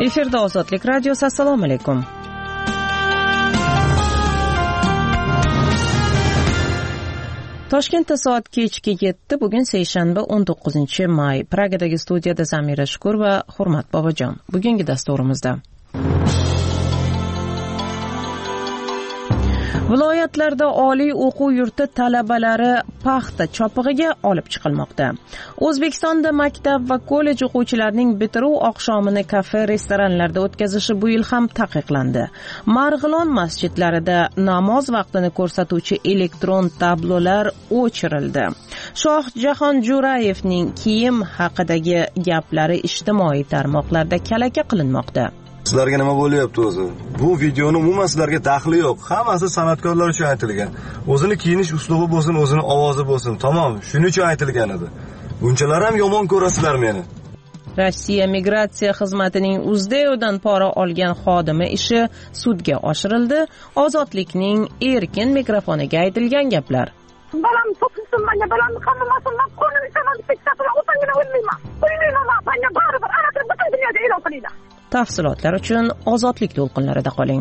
Efirda Ozodlik radiosi. Assalomu alaykum. Toshkentda soat kechki 7. Bugun seshanba 19-may. Pragadagi studiyada Zamira Shukur va Hurmat Bobojon. Bugungi dasturimizda viloyatlarda oliy o'quv yurti talabalari paxta chopig'iga olib chiqilmoqda. O'zbekistonda maktab va kollej o'quvchilarining bitiruv oqshomini kafe, restoranlarda o'tkazishi bu yil ham taqiqlandi. Marg'ilon masjidlarida namoz vaqtini ko'rsatuvchi elektron tablolar o'chirildi. Shohjahon Jo'rayevning kiyim haqidagi gaplari ijtimoiy tarmoqlarda kalaka qilinmoqda. Sizlarga nima bo'lyapti o'zi? Bu videoni umuman sizlarga daxli yo'q. Hammasi san'atkorlar uchun aytilgan. O'zini kiyinish uslubi bo'lsin, o'zini ovozi bo'lsin. Tamom, shuning uchun aytilgan edi. Bunchalar ham yomon ko'rasizlar meni. Rossiya migratsiya xizmatining Uzdeo'dan pora olgan xodimi ishi sudga oshirildi. Ozodlikning erkin mikrofoniga aytilgan gaplar. Balam topilsin, menga balamni qamamasin, men qo'nim ishlaman, tekstaplar o'tangina o'lmayman. O'lmayman, menga baribir ana butun dunyoda e'lon qilinglar. Tafsilotlar uchun Ozodlik to'lqinlarida qoling.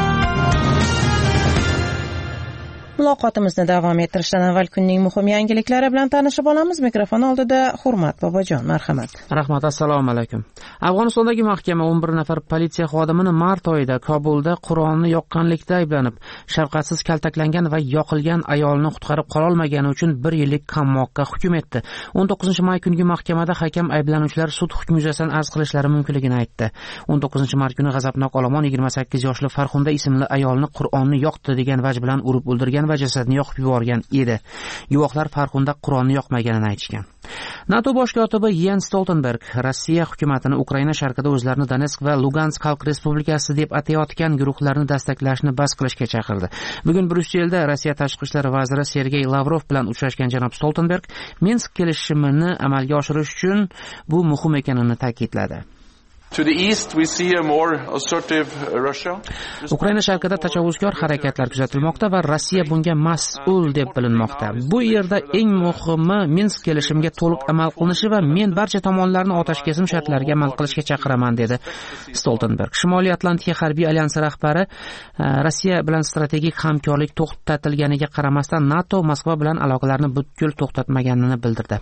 Muloqotimizni davom ettirishdan avval kunning muhim yangiliklari bilan tanishib olamiz. Mikrofon oldida Hurmat Bobojon, marhamat. Rahmat, assalomu alaykum. Afg'onistondagi mahkama 11 nafar politsiya xodimini mart oyida Kobulda Qur'onni yoqqanlikda ayblanib, shafqatsiz kaltaklangan va yoqilgan ayolni qutqarib qololmagani uchun 1 yillik qamoqqa hukm etdi. 19-may kungi mahkamada hakam ayblanuvchilar sud hukmi yuzasidan arz qilishlari mumkinligini aytdi. 19-mart kuni g'azabnok olomon 28 yoshli Farxunda ismli ayolni Qur'onni yoqdi degan vaj bilan urib o'ldirgan va jasadni yoqib yuborgan edi. Guvohlar Farxunda Qur'onni yoqmaganini aytishgan. NATO bosh kotibi Jens Stoltenberg Rossiya hukumatini Ukraina sharqida o'zlarini Donetsk va Lugansk xalq respublikasi deb atayotgan guruhlarni dastaklashni bas qilishga chaqirdi. Bugun Bryusselda Rossiya tashqi ishlar vaziri Sergey Lavrov bilan uchrashgan janob Stoltenberg Minsk kelishimini amalga oshirish uchun bu muhim ekanini ta'kidladi. To the east we see a more assertive Russia. Ukraina sharqida tajovuzkor harakatlar kuzatilmoqda va Rossiya bunga mas'ul deb bilinmoqda. Bu yerda eng muhimi Minsk kelishimiga to'liq amal qilinishi va men barcha tomonlarni otash kesim shartlariga amal qilishga chaqiraman dedi Stoltenberg. Shimoliy Atlantika harbiy alyansi rahbari Rossiya bilan strategik hamkorlik to'xtatilganiga qaramasdan NATO Moskva bilan aloqalarni butkul to'xtatmaganini bildirdi.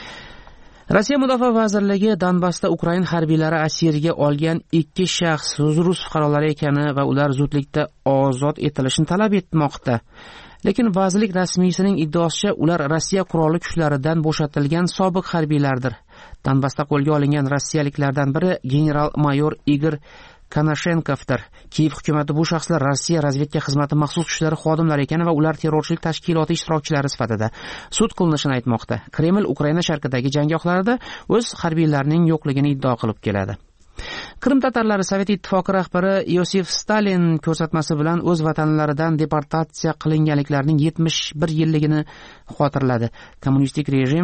Rossiya Mudofaa vazirligi Donbassda Ukraina harbiylari asirga olgan 2 shaxs rus fuqarolari ekani va ular zudlikda ozod etilishini talab etmoqda. Lekin vazirlik rasmiysining iddaosicha ular Rossiya qurolli kuchlaridan bo'shatilgan sobiq harbiylardir. Donbassda qo'lga olingan rossiyaliklardan biri general-mayor Igor Konashenkovdir. Kiyev hukumati bu shaxslar Rossiya razvedka xizmati maxsus kuchlari xodimlari ekani va ular terrorchilik tashkiloti ishtirokchilari sifatida sud qilinishini aytmoqda. Kreml Ukraina sharqidagi janggohlarida o'z harbiylarining yo'qligini iddao qilib keladi. Qrim tatarlari Sovet ittifoqi rahbari Yosif Stalin ko'rsatmasi bilan o'z vatanlaridan deportatsiya qilinganliklarining 71 yilligini xotirladi. Kommunistik rejim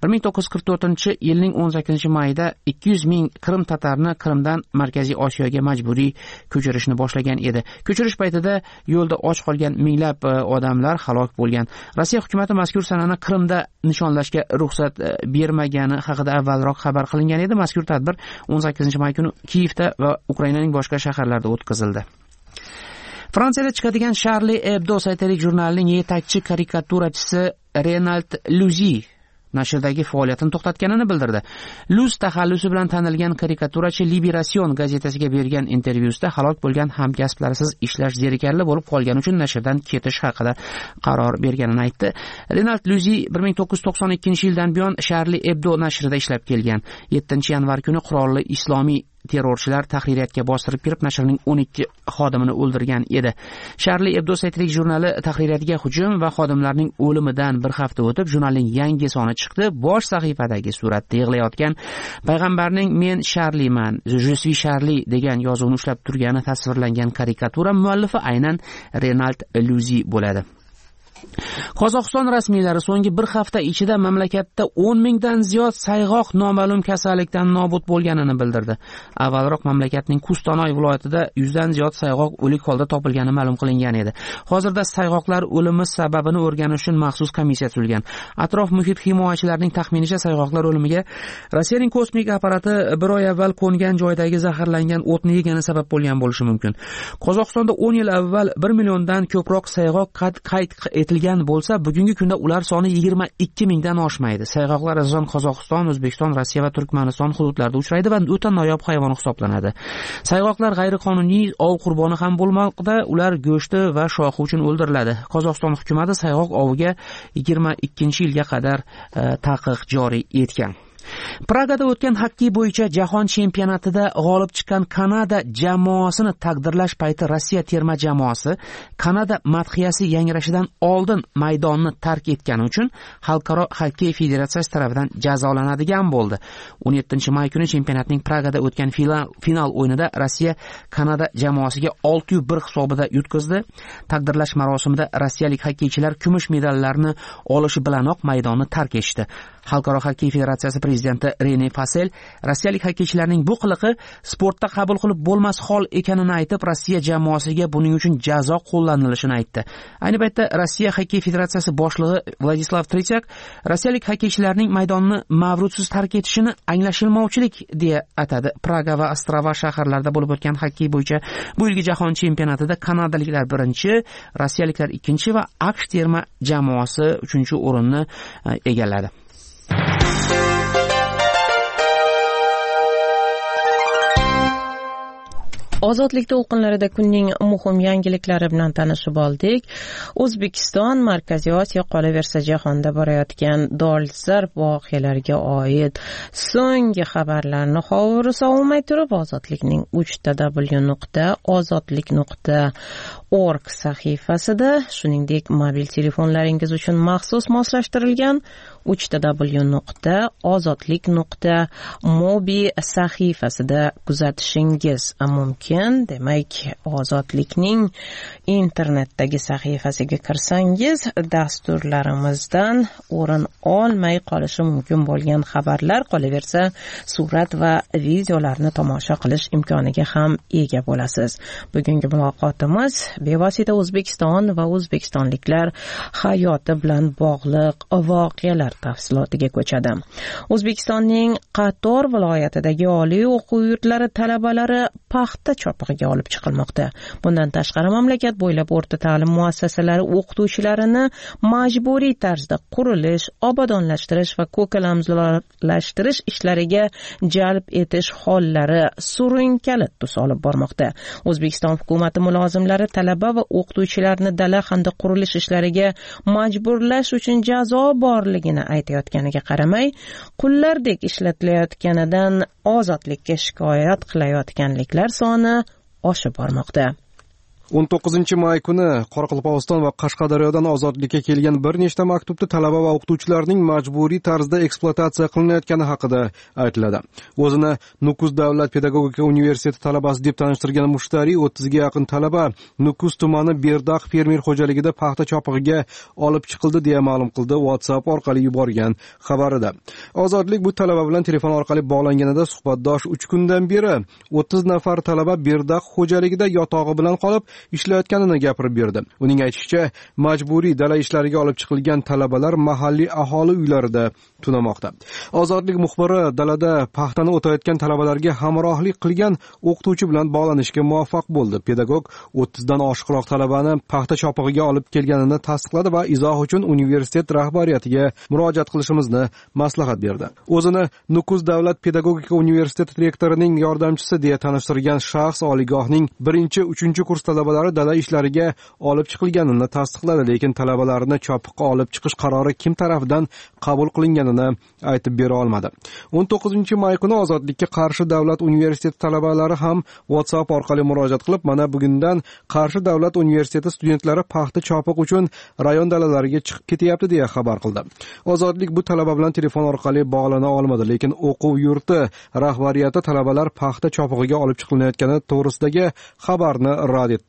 1944-yilning 18-mayida 200 ming Qrim tatarni Qrimdan Markaziy Osiyoga majburiy ko'chirishni boshlagan edi. Ko'chirish paytida yo'lda och qolgan minglab odamlar halok bo'lgan. Rossiya hukumatı mazkur sanani Qrimda nishonlashga ruxsat bermagani haqida avvalroq xabar qilingan edi. Mazkur tadbir 18-may kuni Kiyevda va Ukrainaning boshqa shaharlarida o'tkazildi. Fransiyada chiqadigan Charlie Hebdo satirik jurnalining yetakchi karikaturachisi Renald Luzi nashrdagi faoliyatini to'xtatganini bildirdi. Luz taxallusi bilan tanilgan karikaturachi Liberation gazetasiga bergan intervyusida halok bo'lgan hamkasblarisiz ishlash zerikarli bo'lib qolgani uchun nashrdan ketish haqida qaror berganini aytdi. Renald Luzi 1992-yildan buyon Charlie Hebdo nashrida ishlab kelgan. 7-yanvar kuni qurolli islomiy terrorchilar tahririyatga bostirib kirib nashrning 12 xodimini o'ldirgan edi. Charlie Hebdo satirik jurnali tahririyatga hujum va xodimlarning o'limidan bir hafta o'tib jurnalning yangi soni chiqdi. Bosh sahifadagi suratda yig'layotgan payg'ambarning men Charlieman, je suis Charlie degan yozuvni ushlab turgani tasvirlangan karikatura muallifi aynan Renald Luzi bo'ladi. Qozog'iston rasmiylari so'nggi bir hafta ichida mamlakatda 10 mingdan ziyod sayg'oq noma'lum kasallikdan nobud bo'lganini bildirdi. Avvalroq mamlakatning Kustonoy viloyatida 100 dan ziyod sayg'oq o'lik holda topilgani ma'lum qilingan edi. Hozirda sayg'oqlar o'limi sababini o'rganish uchun maxsus komissiya tuzilgan. Atrof muhit himoyachilarining taxminicha sayg'oqlar o'limiga Rossiyaning kosmik apparati bir oy avval qo'ngan joydagi zaharlangan o'tni yegani sabab bo'lgan bo'lishi mumkin. Qozog'istonda 10 yil avval 1 milliondan ko'proq sayg'oq qayd etilgan bo'lsa, bugungi kunda ular soni 22 mingdan oshmaydi. Sayg'oqlar asosan Qozog'iston, O'zbekiston, Rossiya va Turkmaniston hududlarida uchraydi va o'ta noyob hayvon hisoblanadi. Sayg'oqlar g'ayriqonuniy ov qurboni ham bo'lmoqda. Ular go'shti va shoxi uchun o'ldiriladi. Qozog'iston hukumati sayg'oq oviga 2022-yilga qadar taqiq joriy etgan. Pragada o'tgan xokkey bo'yicha jahon chempionatida g'olib chiqqan Kanada jamoasini taqdirlash payti Rossiya terma jamoasi Kanada madhiyasi yangrashidan oldin maydonni tark etgani uchun Xalqaro xokkey federatsiyasi tomonidan jazolanadigan bo'ldi. 17-may kuni chempionatning Pragada o'tgan final o'yinida Rossiya Kanada jamoasiga 6-1 hisobida yutqazdi. Taqdirlash marosimida rossiyalik xokkeychilar kumush medallarni olishi bilanoq maydonni tark etdi. Xalqaro xokkey federatsiyasi prezidenti Rene Fasel rossiyalik xokkeychilarning bu qiliqi sportda qabul qilib bo'lmas hol ekanini aytib, Rossiya jamoasiga buning uchun jazo qo'llanilishini aytdi. Ayni paytda Rossiya xokkey federatsiyasi boshlig'i Vladislav Tretyak rossiyalik xokkeychilarning maydonni mavjudsiz tark etishini anglashilmovchilik deya atadi. Praga va Ostrava shaharlarida bo'lib o'tgan xokkey bo'yicha bu yilgi jahon chempionatida kanadaliklar 1-chi, rossiyaliklar 2-chi va AQSh terma jamoasi 3-chi o'rinni egalladi. Ozodlik to'lqinlarida kunning muhim yangiliklari bilan tanishib oldik. O'zbekiston Markaziy Osiyo qolaversa jahonda borayotgan dolzarb voqealarga oid so'nggi xabarlarni hovuri sovumay turib Ozodlikning www.ozodlik.org sahifasida, shuningdek mobil telefonlaringiz uchun maxsus moslashtirilgan www.ozodlik.mobi sahifasida kuzatishingiz mumkin. Demak, Ozodlikning internetdagi sahifasiga kirsangiz, dasturlarimizdan o'rin olmay qolishi mumkin bo'lgan xabarlar, qolaversa surat va videolarni tomosha qilish imkoniga ham ega bo'lasiz. Bugungi muloqotimiz bevosita O'zbekiston va o'zbekistonliklar hayoti bilan bog'liq voqealar tafsilotiga ko'chadi. O'zbekistonning qator viloyatidagi oliy o'quv yurtlari talabalari paxta chopig'iga olib chiqilmoqda. Bundan tashqari mamlakat bo'ylab o'rta ta'lim muassasalari o'qituvchilarini majburiy tarzda qurilish, obodonlashtirish va ko'kalamzorlashtirish ishlariga jalb etish hollari surunkali tus olib bormoqda. O'zbekiston hukumati mulozimlari talaba va o'qituvchilarni dala hamda qurilish ishlariga majburlash uchun jazo borligini aytayotganiga qaramay, qullardek ishlatilayotganidan ozodlikka shikoyat qilayotganliklar soni oshib bormoqda. 19-may kuni Qoraqalpog'iston va Qashqadaryodan ozodlikka kelgan bir nechta maktubda talaba va o'qituvchilarning majburiy tarzda ekspluatatsiya qilinayotgani haqida aytiladi. O'zini Nukus davlat pedagogika universiteti talabasi deb tanishtirgan mushtariy 30 ga yaqin talaba Nukus tumani Berdax fermer xo'jaligida paxta chopig'iga olib chiqildi deya ma'lum qildi WhatsApp orqali yuborgan xabarida. Ozodlik bu talaba bilan telefon orqali bog'langanida suhbatdosh 3 kundan beri 30 nafar talaba Berdax xo'jaligida yotog'i bilan qolib ishlayotganini gapirib berdi. Uning aytishicha, majburiy dala ishlariga olib chiqilgan talabalar mahalliy aholi uylarida tunamoqda. Ozodlik muxbiri dalada paxtani o'tayotgan talabalarga hamrohlik qilgan o'qituvchi bilan bog'lanishga muvaffaq bo'ldi. Pedagog 30 dan oshiqroq talabani paxta chopig'iga olib kelganini tasdiqladi va izoh uchun universitet rahbariyatiga murojaat qilishimizni maslahat berdi. O'zini Nukus davlat pedagogika universiteti rektorining yordamchisi deya tanishtirgan shaxs oliygohning 1-3 kurs talabalari dala ishlariga olib chiqilganini tasdiqladi, lekin talabalarni chopiqqa olib chiqish qarori kim tomonidan qabul qilinganini aytib bera olmadi. 19-may kuni Ozodlikka Qarshi davlat universiteti talabalari ham WhatsApp orqali murojaat qilib, mana bugundan Qarshi davlat universiteti studentlari paxta chopiq uchun rayon dalalariga chiqib ketyapti deya xabar qildi. Ozodlik bu talaba bilan telefon orqali bog'lana olmadi, lekin o'quv yurti rahbariyati talabalar paxta chopig'iga olib chiqilayotgani to'g'risidagi xabarni rad etdi.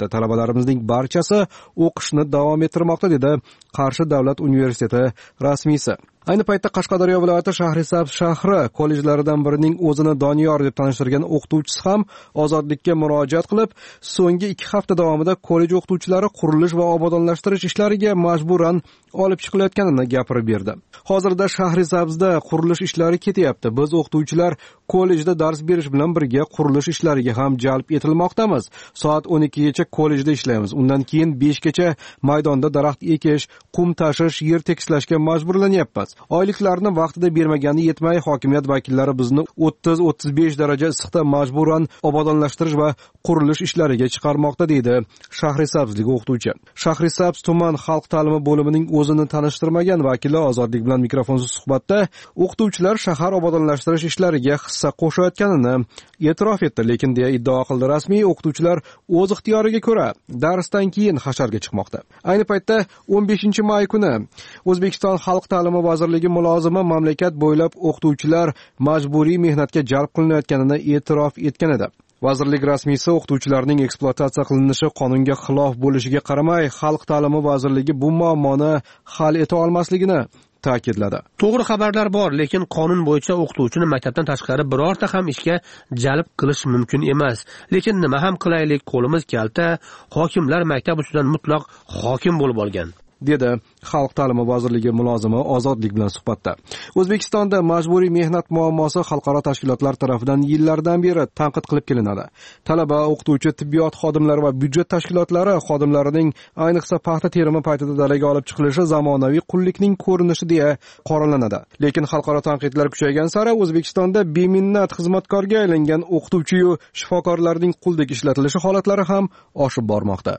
Talabalarimizning barchasi o'qishni davom ettirmoqda, dedi Qarshi davlat universiteti rasmiysi. Ayni paytda Qashqadaryo viloyati Shahrisabz shahri kollejlaridan birining o'zini Doniyor deb tanishtirgan o'qituvchisi ham ozodlikka murojaat qilib, so'nggi 2 hafta davomida kollej o'qituvchilari qurilish va obodonlashtirish ishlariga majburan olib chiqilayotganini gapirib berdi. Hozirda Shahrisabzda qurilish ishlari ketyapti. Biz o'qituvchilar kollejda dars berish bilan birga qurilish ishlariga ham jalb etilmoqdamiz. Soat 12 gacha kollejda ishlaymiz. Undan keyin 5 gacha maydonda daraxt ekish, qum tashish, yer tekislashga majburlanyapmiz. Oyliklarni vaqtida bermagani yetmay, hokimiyat vakillari bizni 30-35 daraja issiqda majburan obodonlashtirish va qurilish ishlariga chiqarmoqda, deydi Shahrisabzlik o'qituvchi. Shahrisabz tuman xalq ta'limi bo'limining o'zini tanishtirmagan vakili Ozodlik bilan mikrofonsiz suhbatda o'qituvchilar shahar obodonlashtirish ishlariga hissa qo'shayotganini e'tirof etdi, lekin deya iddao qildi rasmiy o'qituvchilar o'z ixtiyoriga ko'ra darsdan keyin hasharga chiqmoqda. Ayni paytda 15-may kuni O'zbekiston xalq ta'limi vazirligi mulozimi mamlakat bo'ylab o'qituvchilar majburiy mehnatga jalb qilinayotganini e'tirof etgan edi. Vazirlik rasmiysi o'qituvchilarning ekspluatatsiya qilinishi qonunga xilof bo'lishiga qaramay, xalq ta'limi vazirligi bu muammoni hal eta olmasligini ta'kidladi. To'g'ri xabarlar bor, lekin qonun bo'yicha o'qituvchini maktabdan tashqari birorta ham ishga jalb qilish mumkin emas. Lekin nima ham qilaylik, qo'limiz kalta, hokimlar maktab ustidan mutlaq hokim bo'lib olgan, dedi Xalq ta'limi vazirligi mulozimi Ozodlik bilan suhbatda. O'zbekistonda majburiy mehnat muammosi xalqaro tashkilotlar tomonidan yillardan beri tanqid qilib kelinadi. Talaba, o'qituvchi, tibbiyot xodimlari va byudjet tashkilotlari xodimlarining ayniqsa paxta terimi paytida dalaga olib chiqilishi zamonaviy qullikning ko'rinishi deya qoralanadi. Lekin xalqaro tanqidlar kuchaygan sari O'zbekistonda beminnat xizmatkorga aylangan o'qituvchi va shifokorlarning quldek ishlatilishi holatlari ham oshib bormoqda.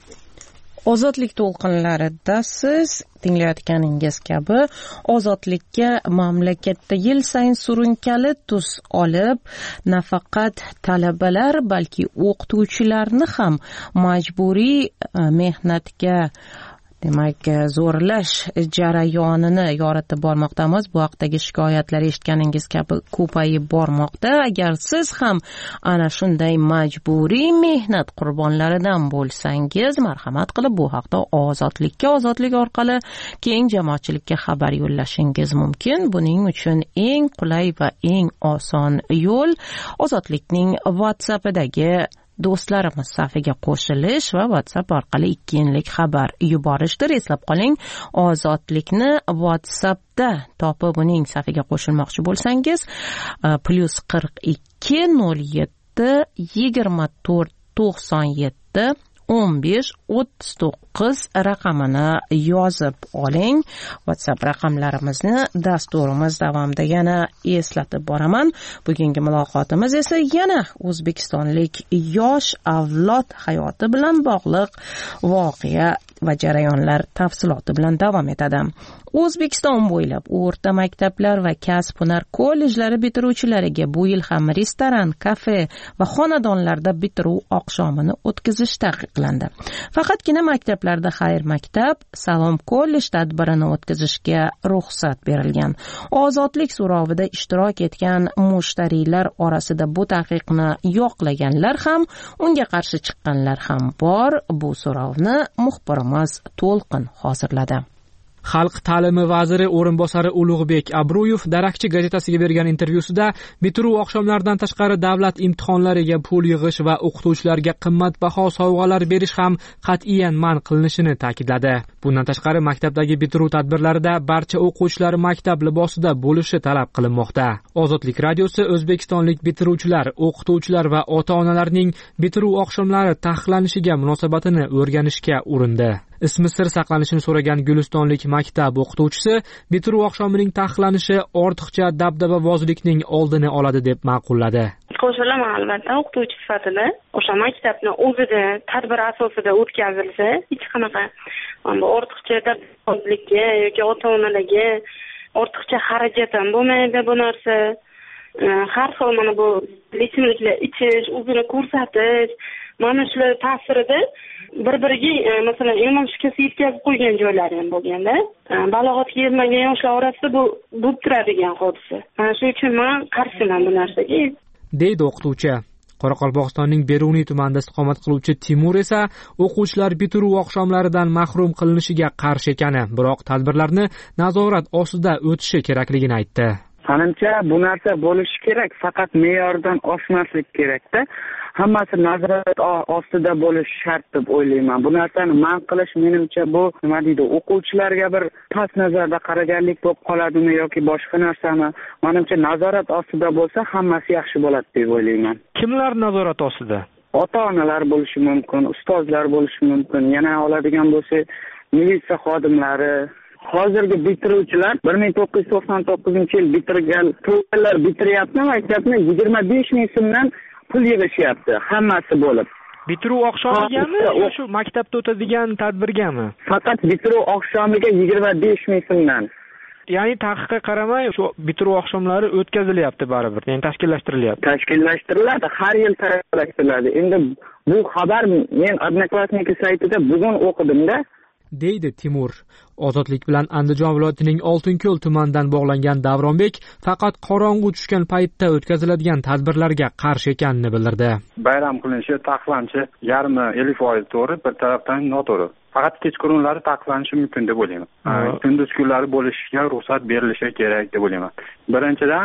Ozodlik to'lqinlarida siz tinglayotganingiz kabi ozodlikka mamlakatda yil sayin surunkali tus olib, nafaqat talabalar, balki o'qituvchilarni ham majburiy mehnatga, demak, zo'rlash jarayonini yoritib bormoqdamiz. Bu haqdagi shikoyatlar eshitganingiz kabi ko'payib bormoqda. Agar siz ham ana shunday majburiy mehnat qurbonlaridan bo'lsangiz, marhamat qilib bu haqda ozodlik orqali keng jamoatchilikka xabar yo'llashingiz mumkin. Buning uchun eng qulay va eng oson yo'l Ozodlikning WhatsApp'idagi do'stlarimiz safiga qo'shilish va WhatsApp orqali 2 kunlik xabar yuborishdir. Eslab qoling, Ozodlikni WhatsAppda topib uning safiga qo'shilmoqchi bo'lsangiz, +42 07 24 97 15 39 raqamini yozib oling. WhatsApp raqamlarimizni dasturimiz davomida yana eslatib boraman. Bugungi muloqotimiz esa yana o'zbekistonlik yosh avlod hayoti bilan bog'liq voqea va jarayonlar tafsiloti bilan davom etadi. O'zbekiston bo'ylab o'rta maktablar va kasb-hunar kollejlari bitiruvchilariga bu yil ham restoran, kafe va xonadonlarda bitiruv oqshomini o'tkazish taqiqlandi. Faqatgina maktablarda xayr maktab, salom kollej tadbirini o'tkazishga ruxsat berilgan. Ozodlik so'rovida ishtirok etgan mushtariylar orasida bu taqiqni yoqlaganlar ham, unga qarshi chiqqanlar ham bor. Bu so'rovni muxbirimiz To'lqin hozirladi. Xalq ta'limi vaziri o'rinbosari Ulug'bek Abruyev Darakchi gazetasiga bergan intervyusida bitiruv oqshomlaridan tashqari davlat imtihonlariga pul yig'ish va o'qituvchilarga qimmatbaho sovg'alar berish ham qat'iyan man qilinishini ta'kidladi. Bundan tashqari maktabdagi bitiruv tadbirlarida barcha o'quvchilar maktab libosida bo'lishi talab qilinmoqda. Ozodlik radiosi o'zbekistonlik bitiruvchilar, o'qituvchilar va ota-onalarning bitiruv oqshomlari taqiqlanishiga munosabatini o'rganishga urindi. Ismi sir saqlanishini so'ragan Gulistonlik maktab o'qituvchisi bitiruv oqshomining taqiqlanishi ortiqcha dabdababozlikning oldini oladi deb ma'qulladi. Qo'shilaman albatta o'qituvchi sifatida. O'sha maktabni o'zida tadbir asosida o'tkazilsa, hech qanaqa ortiqcha dabdababozlikka yoki ota-onalarga ortiqcha xarajat ham bo'lmaydi bu narsa. Har xil mana bu ichimliklar ichish, o'zini ko'rsatish, mana shular ta'sirida bir-biriga masalan imom shikasi yetkazib qo'ygan joylari ham bo'lganda, balog'atga yetmagan yoshlar orasida bu bo'lib turadigan hodisa. Mana shuning uchun men qarshiman bu narsaga, deydi o'qituvchi. Qoraqalpog'istonning Beruniy tumanida istiqomat qiluvchi Timur esa o'quvchilar bitiruv oqshomlaridan mahrum qilinishiga qarshi ekani, biroq tadbirlarni nazorat ostida o'tishi kerakligini aytdi. Menimcha bu narsa bo'lishi kerak, faqat me'yordan oshmaslik kerakda. Hammasi nazorat ostida bo'lishi shart deb o'ylayman. Bu narsani man qilish menimcha bu nima deydi, o'quvchilarga bir past nazarda qaraganlik bo'lib qoladimi yoki boshqa narsami? Menimcha nazorat ostida bo'lsa hammasi yaxshi bo'ladi deb o'ylayman. Kimlar nazorat ostida? Ota-onalar bo'lishi mumkin, ustozlar bo'lishi mumkin. Yana oladigan bo'lsak, militsiya xodimlari, hozirgi bitiruvchilar 1999-yil bitirgan to'ylar bitiryapti, maktabni 25 ming so'mdan pul yig'ishyapti, hammasi bo'lib. Bitiruv oqshomigami yo shu maktabda o'tadigan tadbirgami? Faqat bitiruv oqshomiga 25 ming so'mdan. Ya'ni taqiqqa qaramay shu bitiruv oqshomlari o'tkazilyapti baribir, ya'ni tashkillashtiriladi. Tashkillashtiriladi, har yil tashkillashtiriladi. Endi bu xabar men Odnoklassniki saytida bugun o'qidim-da, deydi Timur. Ozodlik bilan Andijon viloyatining Oltinko'l tumanidan bog'langan Davronbek faqat qorong'u tushgan paytda o'tkaziladigan tadbirlarga qarshi ekanini bildirdi. Bayram qilinishi, taqiqlanishi yarmi 50% to'g'ri, bir tarafdan noto'g'ri. Faqat kechqurunlari taqiqlanishi mumkin deb o'ylayman. Kunduz kunlari bo'lishiga ruxsat berilishi kerak deb o'ylayman. Birinchidan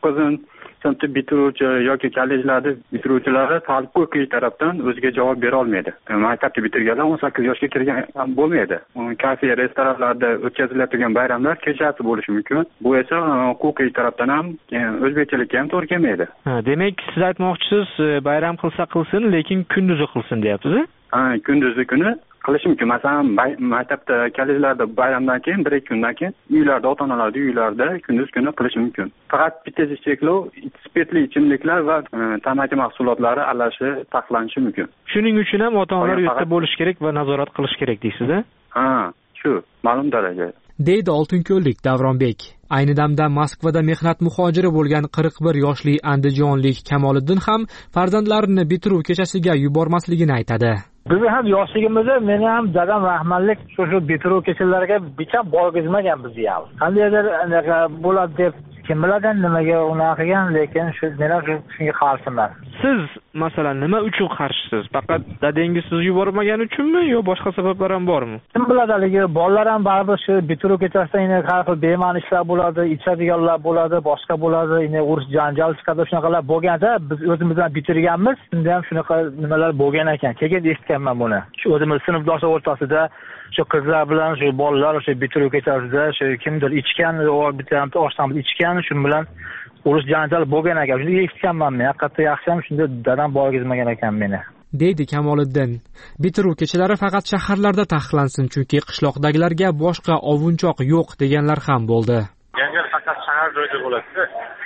9-sinfda bitiruvchi yoki kollejlarda bitiruvchilari huquqiy tarafdan o'ziga javob bera olmaydi. Maktabni bitirganlar 18 yoshga kirgan bo'lmaydi. Kafe, restoranlarda o'tkazilayotgan bayramlar kechasi bo'lishi mumkin. Bu esa huquqiy tarafdan ham o'zbekchilikka ham to'g'ri kelmaydi. Demak, siz aytmoqchisiz, bayram qilsa qilsin, lekin kunduzi qilsin deyapsiz-a? Kunduzi kuni qilish mumkin. Masalan, maktabda, kollejlarda bayramdan keyin 1-2 kundan keyin uylarda, ota-onalarning uylarida kunduz kuni qilish mumkin. Faqat bitta cheklov spirtli ichimliklar va tamaki mahsulotlari aralashishi taqiqlanishi mumkin. Shuning uchun ham ota-onalar uyda bo'lish kerak va nazorat qilish kerak deysiz-a? Shu, ma'lum darajada. deydi oltinko'llik Davronbek. Ayni damda Moskvada mehnat muhojiri bo'lgan 41 yoshli andijonlik Kamoliddin ham farzandlarini bitiruv kechasiga yubormasligini aytadi. Bizni ham yoshligimizda meni ham dadam rahmatlik shu bitiruv kechalariga bicha borgizmagan bizni ham. Qandaydir bo'ladi deb kim biladi nimaga unaqa qilgan, lekin shu meni shunga qarshiman. Siz masalan nima uchun qarshisiz? Faqat dadangiz sizni yubormagani uchunmi yo boshqa sabablar ham bormi? Kim biladi, bolalar ham baribir shu bitiruv kechasida har xil bema'ni ishlar bo'ladi, ichadiganlar bo'ladi, boshqa bo'ladi, urush janjal chiqadi, shunaqalar bo'lganda biz o'zimizdan bitirganmiz. Shunda ham shunaqa nimalar bo'lgan ekan. Keyin eshitganman buni. Shu o'zimiz sinfdoshlar o'rtasida shu qizlar bilan shu bolalar o'sha bitiruv kechasida shu kimdir ichgan, bitta oshdan ichgan, shu bilan urush janjal bo'lgan ekan. Shuni eshitganman men. Haqiqatda yaxshi ham shunda dadam borgizmagan ekan meni. deydi Kamoliddin. Bitiruv kechalari faqat shaharlarda taqiqlansin, chunki qishloqdagilarga boshqa ovunchoq yo'q deganlar ham bo'ldi. Janjal faqat shahar joyda bo'ladi.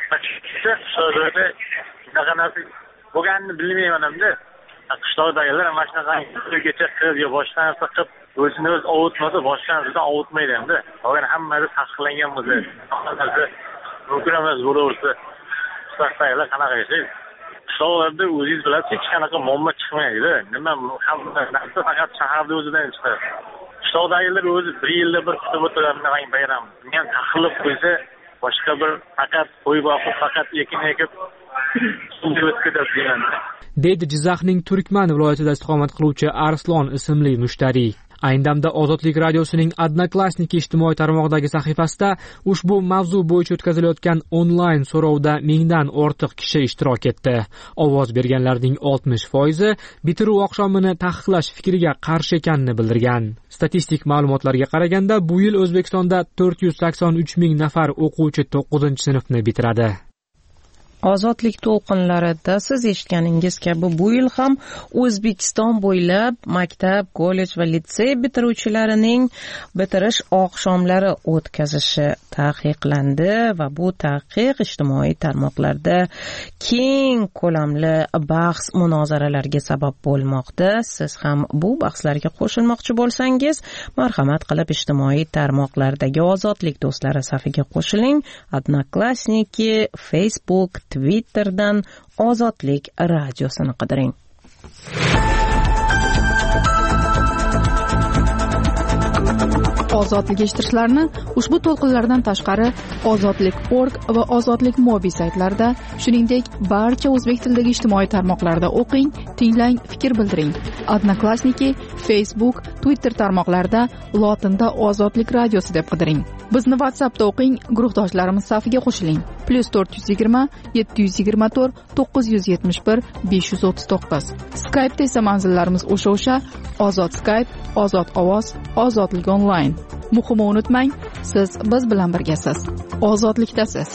Qishloqda shunaqa narsa bo'lganini bilmayman hamda. Qishloqdagilar mana shunaqa kecha qilib yo boshqa narsa qilib o'zini o'zi ovutmasa boshqa narsadan ovutmaydi hamda. Hozir hammasi taqiqlangan bo'lsa, mumkin emas bo'laversa. Qishloqdagilar qanaqa yashaydi? Qishloqlarda o'zingiz bilasiz, hech qanaqa muammo chiqmaydi. Nima hamma narsa faqat shaharda o'zidan chiqadi. Qishloqdagilar o'zi bir yilda bir kutib o'tiradi bayram. Men taxilib qo'ysa, boshqa bir faqat qo'y boqib, faqat ekin ekib deydi Jizzaxning Turkman viloyatida istiqomat qiluvchi Arslon ismli mushtariy. Ayni damda Ozodlik radiosining Odnoklassniki ijtimoiy tarmoqdagi sahifasida ushbu mavzu bo'yicha o'tkazilayotgan onlayn so'rovda 1000 dan ortiq kishi ishtirok etdi. Ovoz berganlarning 60% bitiruv oqshomini taqiqlash fikriga qarshi ekanini bildirgan. Statistik ma'lumotlarga qaraganda, bu yil O'zbekistonda 483 ming nafar o'quvchi 9-sinfni bitiradi. Ozodlik to'lqinlarida siz eshitganingiz kabi bu yil ham O'zbekiston bo'ylab maktab, kollej va litsey bitiruvchilarining bitirish oqshomlari o'tkazishi taqiqlandi va bu taqiq ijtimoiy tarmoqlarda keng ko'lamli bahs munozaralarga sabab bo'lmoqda. Siz ham bu bahslarga qo'shilmoqchi bo'lsangiz, marhamat qilib ijtimoiy tarmoqlardagi Ozodlik do'stlari safiga qo'shiling. Odnoklassniki, Facebook, Twitterdan Ozodlik radiosini qidiring. ozodlik eshittirishlarni ushbu to'lqinlardan tashqari ozodlik.org va ozodlik mobi saytlarida, shuningdek barcha o'zbek tilidagi ijtimoiy tarmoqlarda o'qing, tinglang, fikr bildiring. Odnoklassniki, Facebook, Twitter tarmoqlarida lotinda ozodlik radiosi deb qidiring. Bizni WhatsAppda o'qing, guruhdoshlarimiz safiga qo'shiling. +420 724 971 539. Skype'da esa manzillarimiz o'sha Ozod Skype, Ozod ovoz, Ozodlik onlayn. Muhimi unutmang, siz biz bilan birgasiz. Ozodlikdasiz.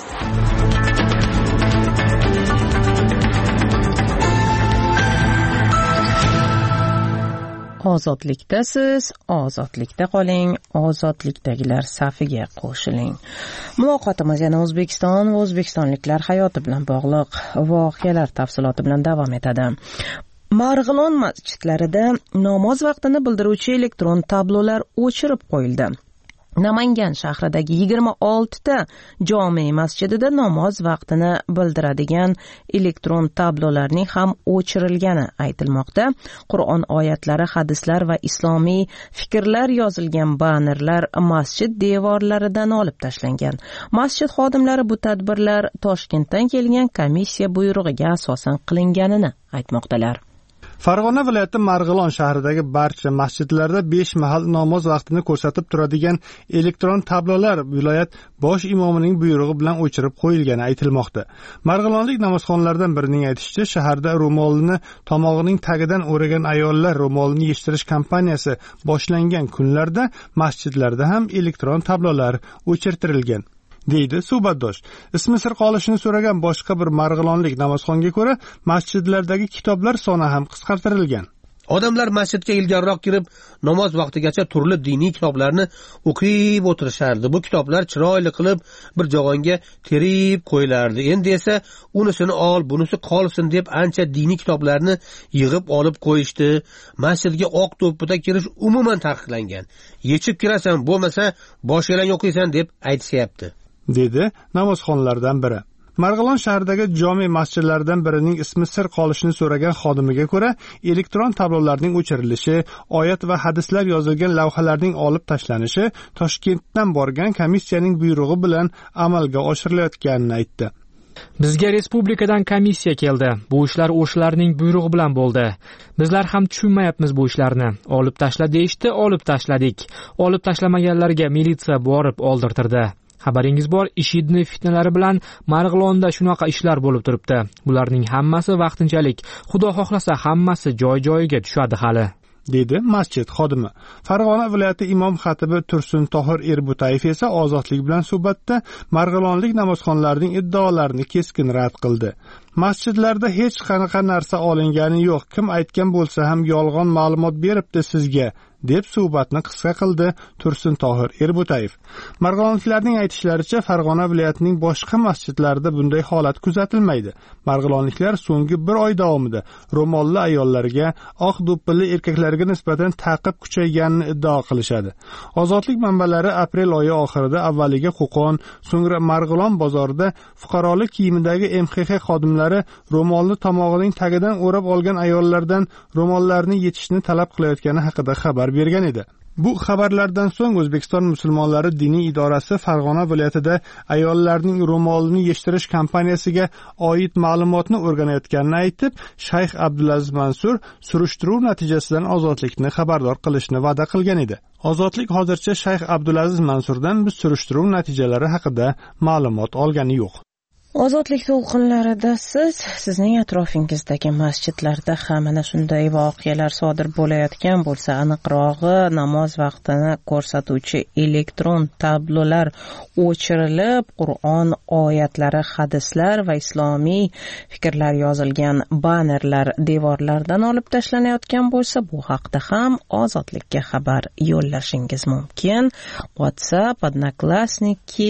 Ozodlikdasiz, ozodlikda qoling, ozodlikdagilar safiga qo'shiling. Muloqotimiz yana O'zbekiston va o'zbekistonliklar hayoti bilan bog'liq voqealar tafsiloti bilan davom etadi. Marg'ilon masjidlarida namoz vaqtini bildiruvchi elektron tablolar o'chirib qo'yildi. Namangan shahridagi 26 ta jome masjidida namoz vaqtini bildiradigan elektron tablolarning ham o'chirilgani aytilmoqda. Qur'on oyatlari, hadislar va islomiy fikrlar yozilgan bannerlar masjid devorlaridan olib tashlangan. Masjid xodimlari bu tadbirlar Toshkentdan kelgan komissiya buyrug'iga asosan qilinganini aytmoqdalar. Farg'ona viloyati Marg'ilon shahridagi barcha masjidlarda 5 mahal namoz vaqtini ko'rsatib turadigan elektron tablolar viloyat bosh imomining buyrug'i bilan o'chirib qo'yilgani aytilmoqda. Marg'ilonlik namozxonlardan birining aytishicha, shaharda ro'molini tomog'ining tagidan o'ragan ayollar ro'molini yeshtirish kampaniyasi boshlangan kunlarda masjidlarda ham elektron tablolar o'chirtirilgan, deydi suhbatdosh. Ismi sir qolishini so'ragan boshqa bir marg'ilonlik namozxonga ko'ra, masjidlardagi kitoblar soni ham qisqartirilgan. Odamlar masjidga ilgariroq kirib, namoz vaqtigacha turli diniy kitoblarni o'qib o'tirishardi. Bu kitoblar chiroyli qilib bir joyga terib qo'yilardi. Endi esa unisini ol, bunisi qolsin deb ancha diniy kitoblarni yig'ib olib qo'yishdi. Masjidga oq to'pida kirish umuman taqiqlangan. Yechib kirasan, bo'lmasa boshqalarni o'qiysan deb aytishyapti, dedi namozxonlardan biri. Marg'ilon shahridagi jome masjidlaridan birining ismi sir qolishini so'ragan xodimiga ko'ra, elektron tablolarning o'chirilishi, oyat va hadislar yozilgan lavhalarning olib tashlanishi Toshkentdan borgan komissiyaning buyrug'i bilan amalga oshirilayotganini aytdi. Bizga respublikadan komissiya keldi. Bu ishlar o'shalarning buyrug'i bilan bo'ldi. Bizlar ham tushunmayapmiz bu ishlarni. Olib tashla deyishdi, olib tashladik. Olib tashlamaganlarga militsiya borib oldirtirdi. Xabaringiz bor, IShIDni fitnalari bilan Marg'ilonda shunaqa ishlar bo'lib turibdi. Bularning hammasi vaqtinchalik. Xudo xohlasa hammasi joy-joyiga tushadi hali, dedi masjid xodimi. Farg'ona viloyati imom xatibi Tursun Tohir Erbutayev esa ozodlik bilan suhbatda marg'ilonlik namozxonlarning iddaolarini keskin rad qildi. Masjidlarda hech qanaqa narsa olingani yo'q. Kim aytgan bo'lsa ham yolg'on ma'lumot beribdi sizga, deb suhbatni qisqa qildi Tursun Tohir Erbutayev. Marg'ilonliklarning aytishlaricha, Farg'ona viloyatining boshqa masjidlarida bunday holat kuzatilmaydi. Marg'ilonliklar so'nggi 1 oy davomida ro'molli ayollarga, oq do'ppili erkaklarga nisbatan ta'qib kuchayganini iddao qilishadi. Ozodlik manbalari aprel oyi oxirida avvaliga Qo'qon, so'ngra Marg'ilon bozorida fuqarolik kiyimidagi MXX xodimlari ro'molni tomog'ining tagidan o'rab olgan ayollardan ro'mollarni yechishni talab qilayotgani haqida xabar bergan edi. Bu xabarlardan so'ng O'zbekiston musulmonlari diniy idorasi Farg'ona viloyatida ayollarning ro'molini yeshtirish kampaniyasiga oid ma'lumotni o'rganayotganini aytib, Shayx Abdulaziz Mansur surishtiruv natijasidan ozodlikni xabardor qilishni va'da qilgan edi. Ozodlik hozircha Shayx Abdulaziz Mansurdan biz surishtiruv natijalari haqida ma'lumot olgani yo'q. Ozodlik to'lqinlarida sizning atrofingizdagi masjidlarda ham mana shunday voqealar sodir bo'layotgan bo'lsa, aniqrog'i namoz vaqtini ko'rsatuvchi elektron tablolar o'chirilib, Qur'on oyatlari, hadislar va islomiy fikrlar yozilgan bannerlar devorlardan olib tashlanayotgan bo'lsa, bu haqda ham ozodlikka xabar yo'llashingiz mumkin. WhatsApp, Odnoklassniki,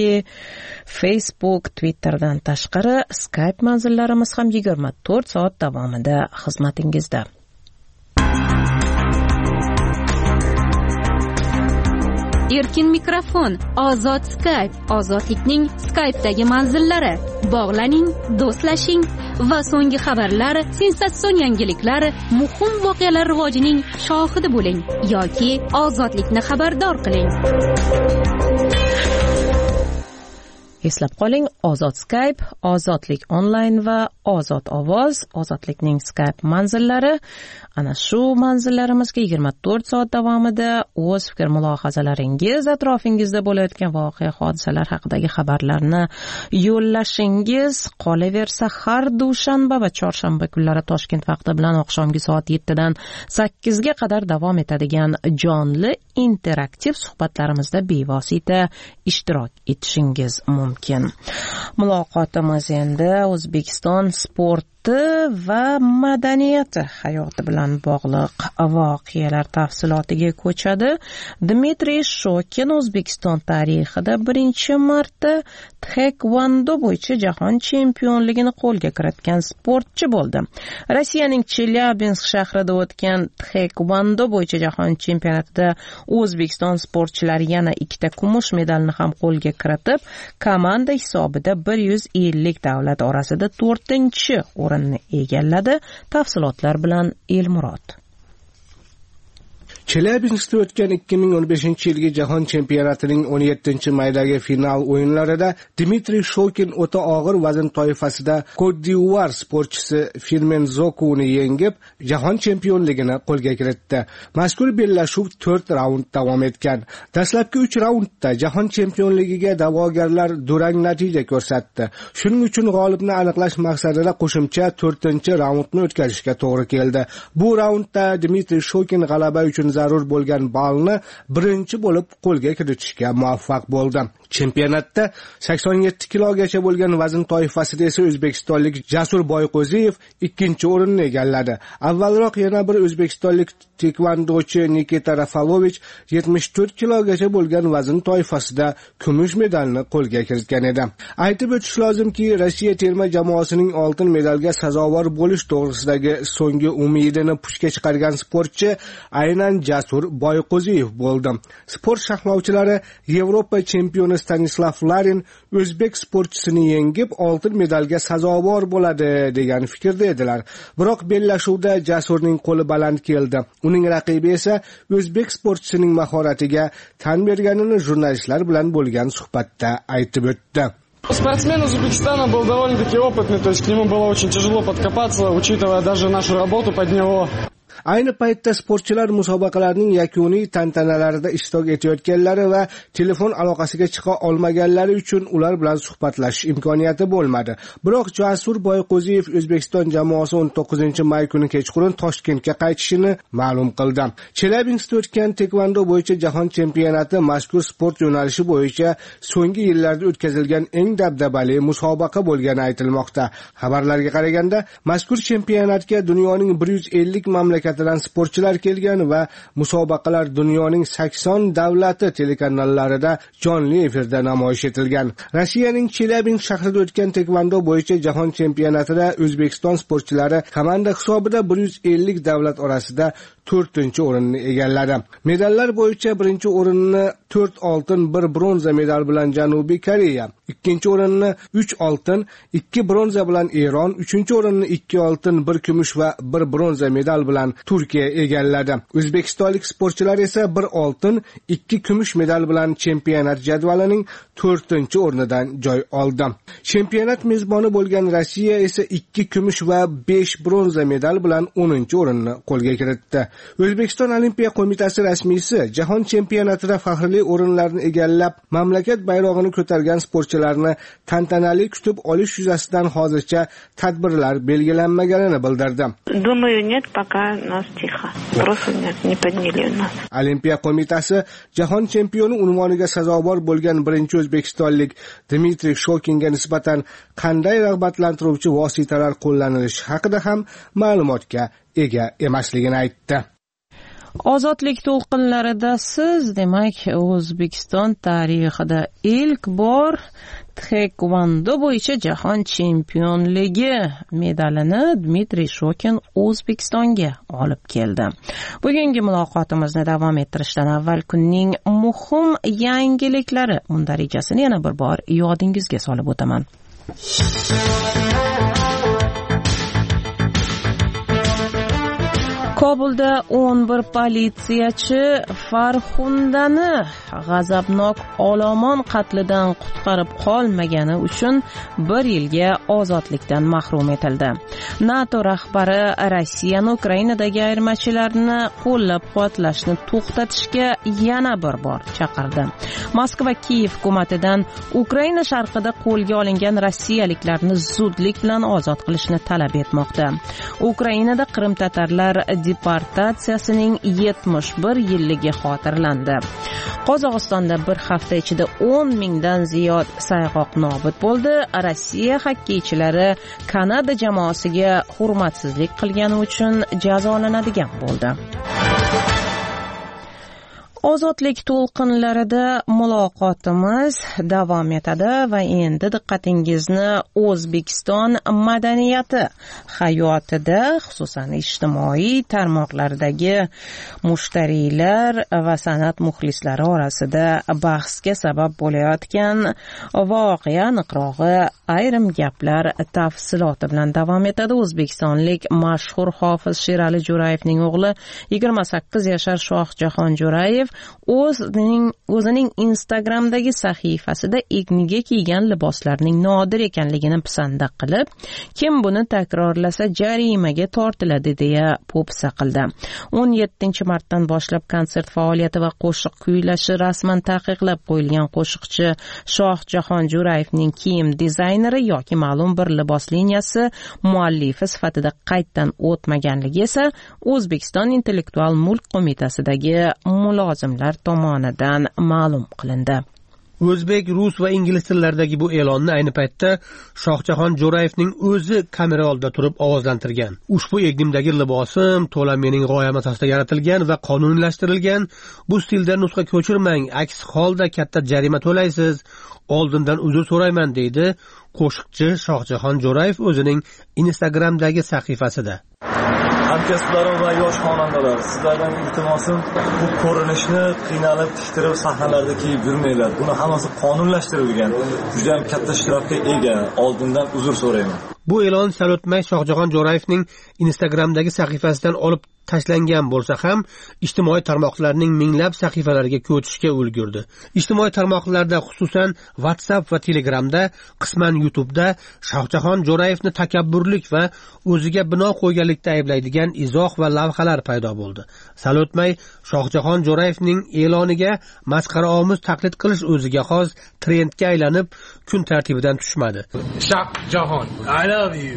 Facebook, Twitterdan tashqari Skype manzillarimiz ham 24 soat davomida xizmatingizda. erkin mikrofon, ozod Skype, ozodlikning Skype'dagi manzillari. Bog'laning, do'stlashing va so'nggi xabarlar, sensatsion yangiliklar, muhim voqealar rivojining shohidi bo'ling yoki ozodlikni xabardor qiling. Eslab qoling, Ozod Skype, Ozodlik onlayn va Ozod ovoz, Ozodlikning Skype manzillari. Ana shu manzillarimizga 24 soat davomida o'z fikr mulohazalaringiz, atrofingizda bo'layotgan voqea hodisalar haqidagi xabarlarni yo'llashingiz qolaversa, har dushanba va chorshanba kunlari Toshkent vaqti bilan oqshomgi soat 7 dan 8 ga qadar davom etadigan jonli interaktiv suhbatlarimizda bevosita ishtirok etishingiz mumkin. Muloqotimiz endi O'zbekiston sporti va madaniyati hayoti bilan bog'liq voqealar tafsilotiga ko'chadi. Dmitriy Shokin O'zbekiston tarixida birinchi marta taekvondo bo'yicha jahon chempionligini qo'lga kiritgan sportchi bo'ldi. Rossiyaning Chelyabinsk shahrida o'tgan taekvondo bo'yicha jahon chempionatida O'zbekiston sportchilari yana 2 kumush medalni ham qo'lga kiritib, komanda hisobida 150 davlat orasida 4-chi o'rinni egalladi. Tafsilotlar bilan Elmurod. Chelyabinskda o'tgan 2015-yilgi jahon chempionatining 17-maydagi final o'yinlarida Dmitriy Shokin o'ta og'ir vazn toifasida Cote d'Ivoire sportchisi Firmin Zokuni yengib, jahon chempionligini qo'lga kiritdi. Mazkur bellashuv 4 raund davom etgan. Dastlabki 3 raundda jahon chempionligiga da'vogarlar durang natija ko'rsatdi. Shuning uchun g'olibni aniqlash maqsadida qo'shimcha 4-raundni o'tkazishga to'g'ri keldi. Bu raundda Dmitriy Shokin g'alaba uchun zarur bo'lgan ballni birinchi bo'lib qo'lga kiritishga muvaffaq bo'ldi. Chempionatda 87 kilogacha bo'lgan vazn toifasida esa o'zbekistonlik Jasur Boyqo'ziyev 2-o'rinni egalladi. Avvalroq yana bir o'zbekistonlik taekvondochi Nikita Rafalovich 74 kilogacha bo'lgan vazn toifasida kumush medalni qo'lga kiritgan edi. Aytib o'tish lozimki, Rossiya terma jamoasining oltin medalga sazovor bo'lish to'g'risidagi so'nggi umidini pushga chiqargan sportchi aynan Jasur Boyqo'ziyev bo'ldi. Sport sharhlovchilari Yevropa chempioni Stanislav Larin o'zbek sportchisini yengib oltin medalga sazovor bo'ladi degan fikrda edilar. Biroq bellashuvda Jasurning qo'li baland keldi. Uning raqibi esa o'zbek sportchisining mahoratiga tan berganini jurnalistlar bilan bo'lgan suhbatda aytib o'tdi. Спортсмен из Узбекистана был довольно-таки опытный, то есть к нему было очень тяжело подкопаться, учитывая даже нашу работу под него. Ayni paytda sportchilar musobaqalarning yakuniy tantanalarida ishtirok etayotganlari va telefon aloqasiga chiqa olmaganlari uchun ular bilan suhbatlashish imkoniyati bo'lmadi. Biroq Jasur Boyqo'ziyev O'zbekiston jamoasi 19-may kuni kechqurun Toshkentga qaytishini ma'lum qildi. Chelyabinskda o'tgan taekvondo bo'yicha jahon chempionati mazkur sport yo'nalishi bo'yicha so'nggi yillarda o'tkazilgan eng dabdabali musobaqa bo'lgani aytilmoqda. Xabarlarga qaraganda, mazkur chempionatga dunyoning 150 mamlakatidan sportchilar kelgan va musobaqalar dunyoning 80 davlati telekanallarida jonli efirda namoyish etilgan. Rossiyaning Chelyabinsk shahrida o'tgan taekvondo bo'yicha jahon chempionatida O'zbekiston sportchilari komanda hisobida 150 davlat orasida 4-o'rinni egalladi. Medallar bo'yicha birinchi o'rinni 4 oltin, 1 bronza medal bilan Janubiy Koreya, ikkinchi o'rinni 3 oltin, 2 bronza bilan Eron, uchinchi o'rinni 2 oltin, 1 kumush va 1 bronza medal bilan Turkiya egalladi. O'zbekistonlik sportchilar esa 1 oltin, 2 kumush medal bilan chempionat jadvalining 4-o'rnidan joy oldi. Chempionat mezboni bo'lgan Rossiya esa 2 kumush va 5 bronza medal bilan 10-o'rinni qo'lga kiritdi. O'zbekiston Olimpiya qo'mitasi rasmiysi jahon chempionatida faxrli o'rinlarni egallab, mamlakat bayrog'ini ko'targan sportchilarni tantanali kutib olish yuzasidan hozircha tadbirlar belgilanmaganini bildirdi. Думаю, нет, пока нас тихо. Просто не подняли у нас. Olimpiya qo'mitasi jahon chempioni unvoniga sazovor bo'lgan birinchi o'zbekistonlik Dmitriy Shokinga nisbatan qanday rag'batlantiruvchi vositalar qo'llanilishi haqida ham ma'lumotga ega emasligini aytdi. Ozodlik to'lqinlarida siz, demak, O'zbekiston tarixida ilk bor taekvondo bo'yicha jahon chempionligi medalini Dmitriy Shokin O'zbekistonga olib keldi. Bugungi muloqotimizni davom ettirishdan avval kunning muhim yangiliklari mundarijasini yana bir bor yodingizga solib o'taman. Kobulda 11 politsiyachi Farxundani g'azabnok olomon qatlidan qutqarib qolmagani uchun 1 yilga ozodlikdan mahrum etildi. NATO rahbari Rossiyani Ukrainadagi ayirmachilarni qo'llab-quvvatlashni to'xtatishga yana bir bor chaqirdi. Moskva Kiyev hukumatidan Ukraina sharqida qo'lga olingan rossiyaliklarni zudlik bilan ozod qilishni talab etmoqda. Ukrainada Qrim tatarlar deportatsiyasining 71 yilligi xotirlandi. Qozog'istonda bir hafta ichida 10 mingdan ziyod sayg'oq nobud bo'ldi. Rossiya xokkeychilari Kanada jamoasiga hurmatsizlik qilgani uchun jazolanadigan bo'ldi. Ozodlik to'lqinlarida muloqotimiz davom etadi va endi diqqatingizni O'zbekiston madaniyati hayotida, xususan ijtimoiy tarmoqlardagi mushtariylar va san'at muxlislari orasida bahsga sabab bo'layotgan voqea aniqrog'i ayrim gaplar tafsiloti bilan davom etadi. O'zbekistonlik mashhur hofiz Sherali Jo'rayevning o'g'li 28 yashar Shohjahon Jo'rayev o'zining Instagramdagi sahifasida egniga kiygan liboslarning nodir ekanligini pisanda qilib, kim buni takrorlasa jarimaga tortiladi deya po'pisa qildi. 17-martdan boshlab konsert faoliyati va qo'shiq kuylashi rasman taqiqlab qo'yilgan qo'shiqchi Shohjahon Jo'rayevning kiyim dizayneri yoki ma'lum bir libos liniyasi muallifi sifatida qayddan o'tmaganligi esa O'zbekiston Intellektual mulk qo'mitasidagi mulozimlar tomonidan ma'lum qilindi. O'zbek, rus va ingliz tillaridagi bu e'lonni ayni paytda Shohjahon Jo'rayevning o'zi kamera oldida turib ovozlantirgan. Ushbu egnimdagi libosim to'la mening g'oyam asosida yaratilgan va qonuniylashtirilgan. Bu stilda nusxa ko'chirmang, aks holda katta jarima to'laysiz. Oldindan uzr so'rayman, deydi qo'shiqchi Shohjahon Jo'rayev o'zining Instagramdagi sahifasida. Hamkasblarim va yosh xonandalar, sizlardan iltimosim, bu ko'rinishni qiynalib, tiktirib sahnalarda kiyib yurmanglar. Buni hammasi qonunlashtirilgan. Juda ham katta ishtirokka ega. Oldindan uzr so'rayman. Bu e'lon sal o'tmay Shohjahon Jo'rayevning Instagramdagi sahifasidan olib tashlangan bo'lsa ham, ijtimoiy tarmoqlarning minglab sahifalariga ko'chishga ulgurdi. Ijtimoiy tarmoqlarda, xususan WhatsApp va Telegramda, qisman YouTube'da Shohjahon Jo'rayevni takabburlik va o'ziga bino qo'yganlikda ayblaydigan izoh va lavhalar paydo bo'ldi. Sal o'tmay Shohjahon Jo'rayevning e'loniga masxaraomuz taqlid qilish o'ziga xos trendga aylanib, kun tartibidan tushmadi. Shohjahon, I love you.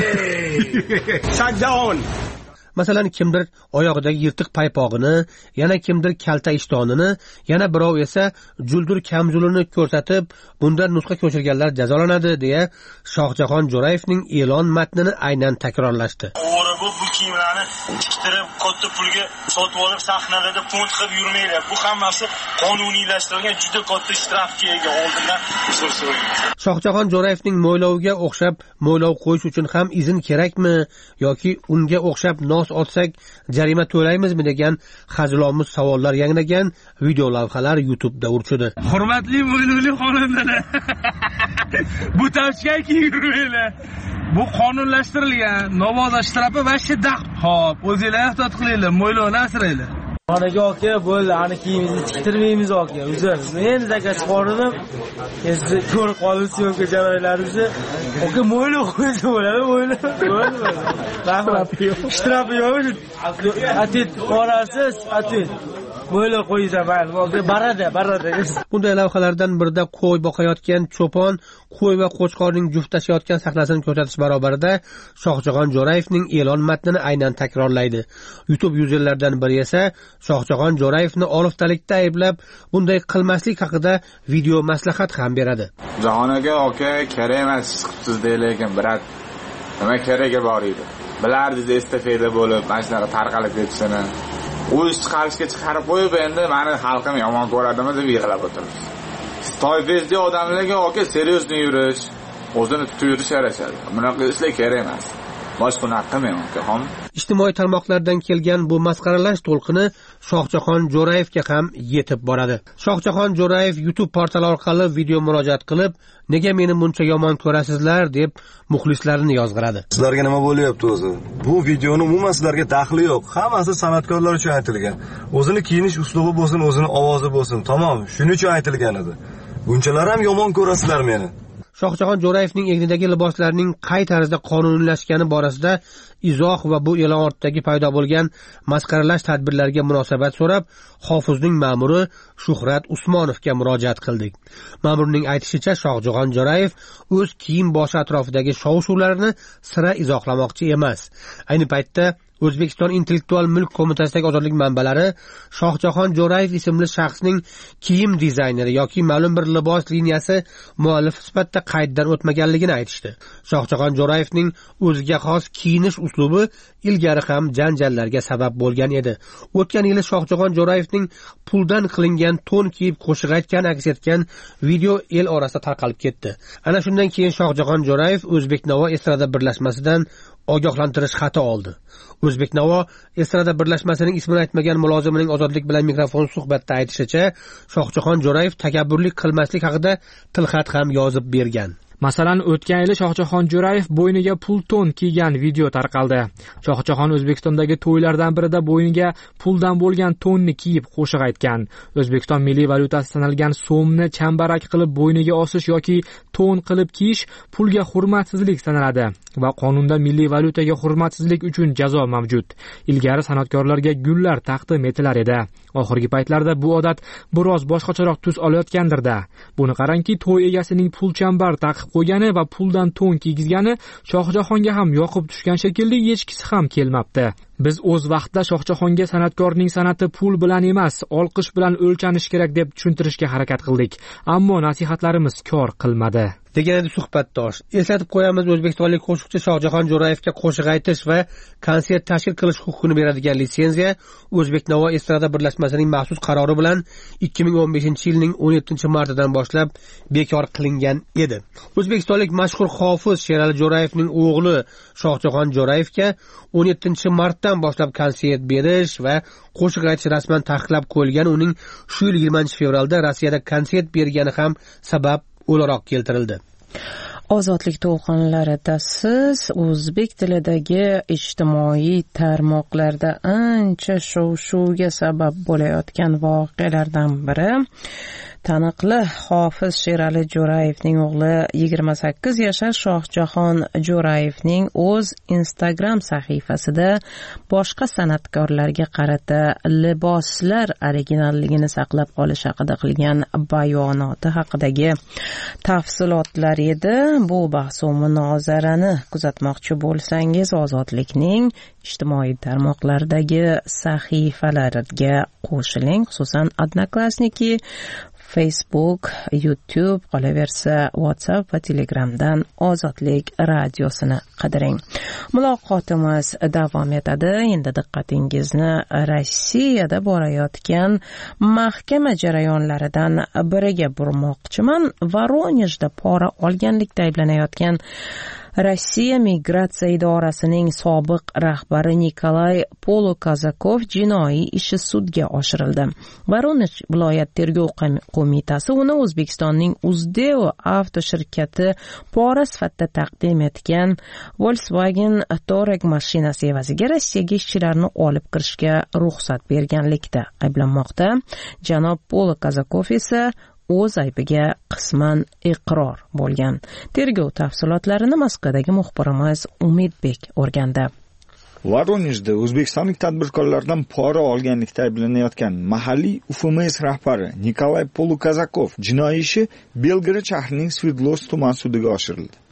Shohjahon. Masalan, kimdir oyog'idagi yirtiq paypog'ini, yana kimdir kalta ishtonini, yana birov esa juldur kamzulini ko'rsatib, bundan nusxa ko'chirganlar jazolanadi deya Shohjahon Jo'rayevning e'lon matnini aynan takrorlashdi. O'g'ri bu kiyimlarni tiktirib, katta pulga sotib olib sahnalarda pont qilib yurmanglar. Bu hammasi qonuniylashtirilgan juda katta shtrafga ega. Oldindan uzr so'rayman. Shohjahon Jo'rayevning mo'yloviga o'xshab mo'ylov qo'yish uchun ham izn kerakmi yoki unga o'xshab otsak jarima to'laymizmi degan hazilomuz savollar yangragan video lavhalar YouTube'da urchidi. Hurmatli mo'ylovli xonandalar. Bu tavsiya yurmanglar. Bu qonunlashtirilgan. Novoza shtrafi va shiddat. Xo'p, o'zingizlar ehtiyot qilinglar, mo'ylovni asranglar. Xonaga aka bo'ldi, ani kiyimimizni tiktirmaymiz aka. Uzr. Men zakat chiqardim. Siz ko'rib qolasiz yo'qka jarayonlarimizni. Aka mo'ylov qo'ysa bo'ladi, mo'ylov. Rahmat. Shtrafi yo'q. Atit qorasiz, atit. Mo'ylov qo'ysa barada. Bunday lavhalardan birida qo'y boqayotgan cho'pon qo'y va qo'chqorning juftlashayotgan sahnasini ko'rsatish barobarida Shohjahon Jo'rayevning e'lon matnini aynan takrorlaydi. YouTube yuzerlaridan biri esa Shohjahon Jo'rayevni oliftalikda ayblab, bunday qilmaslik haqida video maslahat ham beradi. Jahon aka, kerak emas chiqibsiz lekin birat nima keragi bor edi? Bilardingiz estafeta bo'lib, mana shunaqa tarqalib ketishini. u ish chiqarishga chiqarib qo'yib endi meni xalqim yomon ko'radimi deb yig'lab o'tiribsiz. Toyfezli odamlarga aka seriyosni yurish, o'zini tutib yurish yarashadi. Bunaqa ishlar kerak emas. Boshqa narsa qilmayman akaxon. Ijtimoiy tarmoqlardan kelgan bu masxaralash to'lqini Shohjahon Jo'rayevga ham yetib boradi. Shohjahon Jo'rayev YouTube portali orqali video murojaat qilib, nega meni buncha yomon ko'rasizlar deb muxlislarini yozg'iradi. Sizlarga nima bo'lyapti o'zi? Bu videoni umuman sizlarga daxli yo'q. Hammasi san'atkorlar uchun aytilgan. O'zini kiyinish uslubi bo'lsin, o'zini ovozi bo'lsin. Tamom, shuning uchun aytilgan edi. Bunchalar ham yomon ko'rasizlar meni. Shohjahon Jo'rayevning egnidagi liboslarning qay tarzda qonuniylashgani borasida izoh va bu e'lon ortidagi paydo bo'lgan masxaralash tadbirlariga munosabat so'rab, hofizning ma'muri Shuhrat Usmonovga murojaat qildik. Ma'murning aytishicha, Shohjahon Jo'rayev o'z kiyim boshi atrofidagi shov-shuvlarini sira izohlamoqchi emas. Ayni paytda O'zbekiston Intellektual mulk qo'mitasidagi ozodlik manbalari Shohjahon Jo'rayev ismli shaxsning kiyim dizayneri yoki ma'lum bir libos liniyasi muallif sifatida qayddan o'tmaganligini aytishdi. Shohjahon Jo'rayevning o'ziga xos kiyinish uslubi ilgari ham janjallarga sabab bo'lgan edi. O'tgan yili Shohjahon Jo'rayevning puldan qilingan to'n kiyib qo'shiq aytgan aks etgan video el orasida tarqalib ketdi. Ana shundan keyin Shohjahon Jo'rayev O'zbeknavo estrada birlashmasidan ogohlantirish xati oldi. O'zbeknavo estrada birlashmasining ismini aytmagan mulozimining ozodlik bilan mikrofon suhbatda aytishicha, Shohjahon Jo'rayev takabburlik qilmaslik haqida tilxat ham yozib bergan. Masalan, o'tgan yili Shohjahon Jo'rayev bo'yniga pul to'n kiygan video tarqaldi. Shohjahon O'zbekistondagi to'ylardan birida bo'yniga puldan bo'lgan to'nni kiyib qo'shiq aytgan. O'zbekiston milliy valyutasi sanalgan so'mni chambarak qilib bo'yniga osish yoki to'n qilib kiyish pulga hurmatsizlik sanaladi va qonunda milliy valyutaga hurmatsizlik uchun jazo mavjud. Ilgari san'atkorlarga gullar taqdim etilar edi. Oxirgi paytlarda bu odat biroz boshqacharoq tus olayotgandir-da. Buni qarangki, to'y egasining pul chambar taqib qo'ygani va puldan to'n kiygizgani Shohjahonga ham yoqib tushgan shekilli hechkisi ham kelmabdi. Biz o'z vaqtida Shohjahonga san'atkorning san'ati pul bilan emas, olqish bilan o'lchanish kerak deb tushuntirishga harakat qildik, ammo nasihatlarimiz kor qilmadi. degan edi suhbatdosh. Eslatib qo'yamiz, o'zbekistonlik qo'shiqchi Shohjahon Jo'rayevga qo'shiq aytish va konsert tashkil qilish huquqini beradigan litsenziya O'zbeknavo estrada birlashmasining maxsus qarori bilan 2015-yilning 17-martidan boshlab bekor qilingan edi. O'zbekistonlik mashhur hofiz Sherali Jo'rayevning o'g'li Shohjahon Jo'rayevga 17-martdan boshlab konsert berish va qo'shiq aytish rasman taqiqlab qo'yilgan. Uning shu yil 20-fevralda Rossiyada konsert bergani ham sabab o'laroq keltirildi. Ozodlik to'lqinlarida siz o'zbek tilidagi ijtimoiy tarmoqlarda ancha shov-shuvga sabab bo'layotgan voqealardan biri taniqli hofiz Sherali Jo'rayevning o'g'li 28 yashar Shohjahon Jo'rayevning o'z Instagram sahifasida boshqa san'atkorlarga qarata liboslar originalligini saqlab qolish haqida qilgan bayonoti haqidagi tafsilotlar edi. Bu bahs va munozarani kuzatmoqchi bo'lsangiz, Ozodlikning ijtimoiy tarmoqlardagi sahifalariga qo'shiling, xususan Odnoklassniki, Facebook, YouTube, qolaversa WhatsApp va Telegramdan Ozodlik radiosini qidiring. Muloqotimiz davom etadi. Endi diqqatingizni Rossiyada borayotgan mahkama jarayonlaridan biriga burmoqchiman. Voronejda pora olganlikda ayblanayotgan Rossiya migratsiya idorasining sobiq rahbari Nikolay Polukazakov jinoiy ishi sudga oshirildi. Voronej viloyat tergov qo'mitasi uni O'zbekistonning Uzdeo avto shirkati pora sifatida taqdim etgan Volkswagen Touareg mashinasi evaziga Rossiyaga ishchilarni olib kirishga ruxsat berganlikda ayblanmoqda. Janob Polukazakov esa o'z aybiga qisman iqror bo'lgan. Tergov tafsilotlarini Moskvadagi muxbirimiz Umidbek o'rgandi. Voronejda o'zbekistonlik tadbirkorlardan pora olganlikda ayblanayotgan mahalliy UFMS rahbari Nikolay Polukazakov jinoiy ishi Belgorod shahrining Sverdlovsk tuman sudiga oshirildi.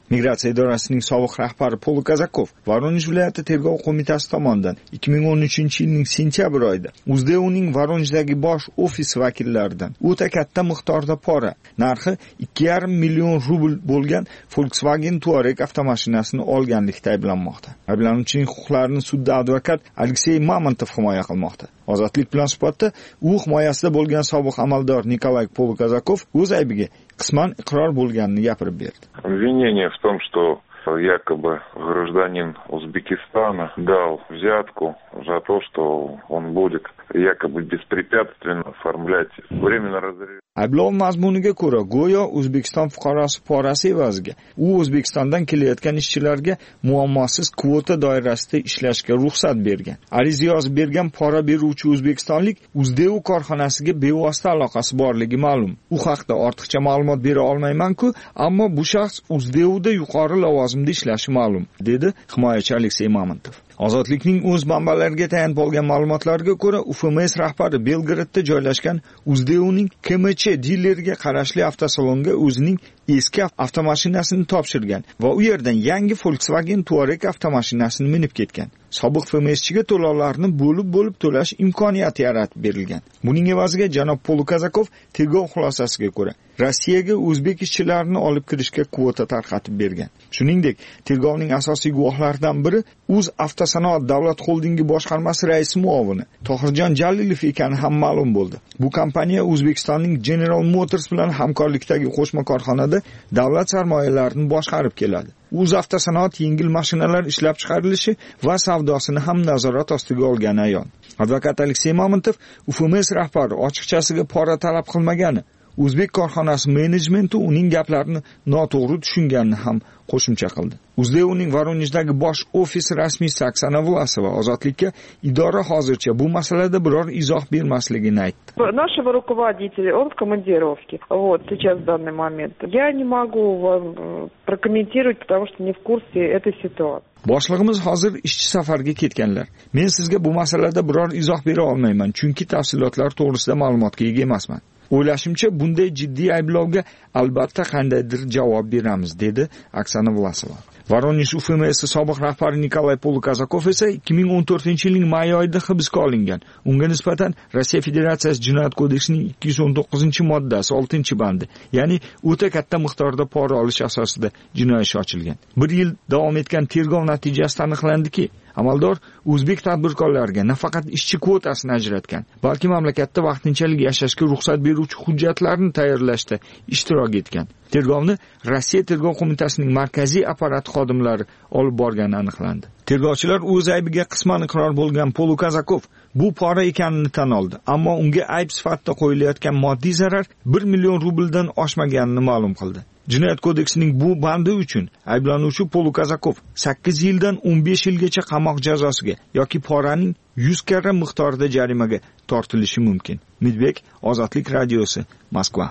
Migratsiya idorasining sobiq rahbari Pol Kazakov Voronezh viloyati tergov qo'mitasi tomonidan 2013-yilning sentyabr oyida UzDeo'ning Voronejdagi bosh ofisi vakillaridan o'ta katta miqdorda pora, narxi 2,5 million rubl bo'lgan Volkswagen Touareg avtomashinasini olganlikda ayblanmoqda. Ayblanuvchining huquqlarini sudda advokat Aleksey Mamontov himoya qilmoqda. Ozodlik bilan suhbatda u himoyasida bo'lgan sobiq amaldor Nikolay Polkazakov o'z aybiga qisman iqror bo'lganini gapirib berdi. Обвинение в том, что якобы гражданин Узбекистана дал взятку за то, что он будет якобы беспрепятственно оформлять временно разрешение. Ayblov mazmuniga ko'ra, go'yo O'zbekiston fuqarosi porasi evaziga u O'zbekistondan kelayotgan ishchilarga muammosiz kvota doirasida ishlashga ruxsat bergan. Ariza yozib bergan pora beruvchi o'zbekistonlik UzDeo korxonasiga bevosita aloqasi borligi ma'lum. U haqda ortiqcha ma'lumot bera olmayman-ku, ammo bu shaxs UzDeo'da yuqori lavozimda ishlashi ma'lum, dedi himoyachi Aleksey Mamontov. Ozodlikning o'z manbalariga tayanib olgan ma'lumotlarga ko'ra, UFMS rahbari Belgradda joylashgan UzDeo'ning KMC dileriga qarashli avtosalonga o'zining eski avtomashinasini topshirgan va u yerdan yangi Volkswagen Touareg avtomashinasini minib ketgan. Sobiq FMSchiga to'lovlarni bo'lib to'lash imkoniyati yaratib berilgan. Buning evaziga janob Polkazakov tergov xulosasiga ko'ra Rossiyaga o'zbek ishchilarini olib kirishga kvota tarqatib bergan. Shuningdek, tergovning asosiy guvohlaridan biri Uz Avtosanoat davlat xoldingi boshqarmasi raisi muovini Tohirjon Jalilov ekani ham ma'lum bo'ldi. Bu kompaniya O'zbekistonning General Motors bilan hamkorlikdagi qo'shma korxonada davlat sarmoyalarini boshqarib keladi. Uz Avtosanoat yengil mashinalar ishlab chiqarilishi va savdosini ham nazorat ostiga olgani ayon. Advokat Aleksey Mamontov UFMS rahbari ochiqchasiga pora talab qilmagani, O'zbek korxonasi menejmenti uning gaplarini noto'g'ri tushunganini ham qo'shimcha qildi. UzDeo'ning Voronejdagi bosh ofisi rasmiysi Oksana Vlasova Ozodlikka idora hozircha bu masalada biror izoh bermasligini aytdi. Нашего руководителя, он в командировке. Вот сейчас в данный момент. Я не могу вам прокомментировать, потому что не в курсе этой ситуации. Boshlig'imiz hozir ishchi safarga ketganlar. Men sizga bu masalada biror izoh bera olmayman, chunki tafsilotlar to'g'risida ma'lumotga ega emasman. O'ylashimcha, bunday jiddiy ayblovga albatta qandaydir javob beramiz, dedi Oksana Vlasova. Voronezh UFMS sobiq rahbari Nikolay Polkazakov esa 2014-yilning may oyida hibsga olingan. Unga nisbatan Rossiya Federatsiyasi Jinoyat kodeksining 219-moddasi 6-bandi, ya'ni o'ta katta miqdorda pora olish asosida jinoyat ishi ochilgan. 1 yil davom etgan tergov natijasida aniqlandiki, amaldor o'zbek tadbirkorlariga nafaqat ishchi kvotasini ajratgan, balki mamlakatda vaqtinchalik yashashga ruxsat beruvchi hujjatlarni tayyorlashda ishtirok etgan. Tergovni Rossiya tergov qo'mitasining markaziy apparati xodimlari olib borgani aniqlandi. Tergovchilar o'z aybiga qisman iqror bo'lgan Polkazakov bu pora ekanini tan oldi, ammo unga ayb sifatida qo'yilayotgan moddiy zarar 1 million rubldan oshmaganini ma'lum qildi. Jinoyat kodeksining bu bandi uchun ayblanuvchi Polkazakov 8 yildan 15 yilgacha qamoq jazosiga yoki poraning 100 karra miqdorida jarimaga tortilishi mumkin. Midbek, Ozodlik radiosi, Moskva.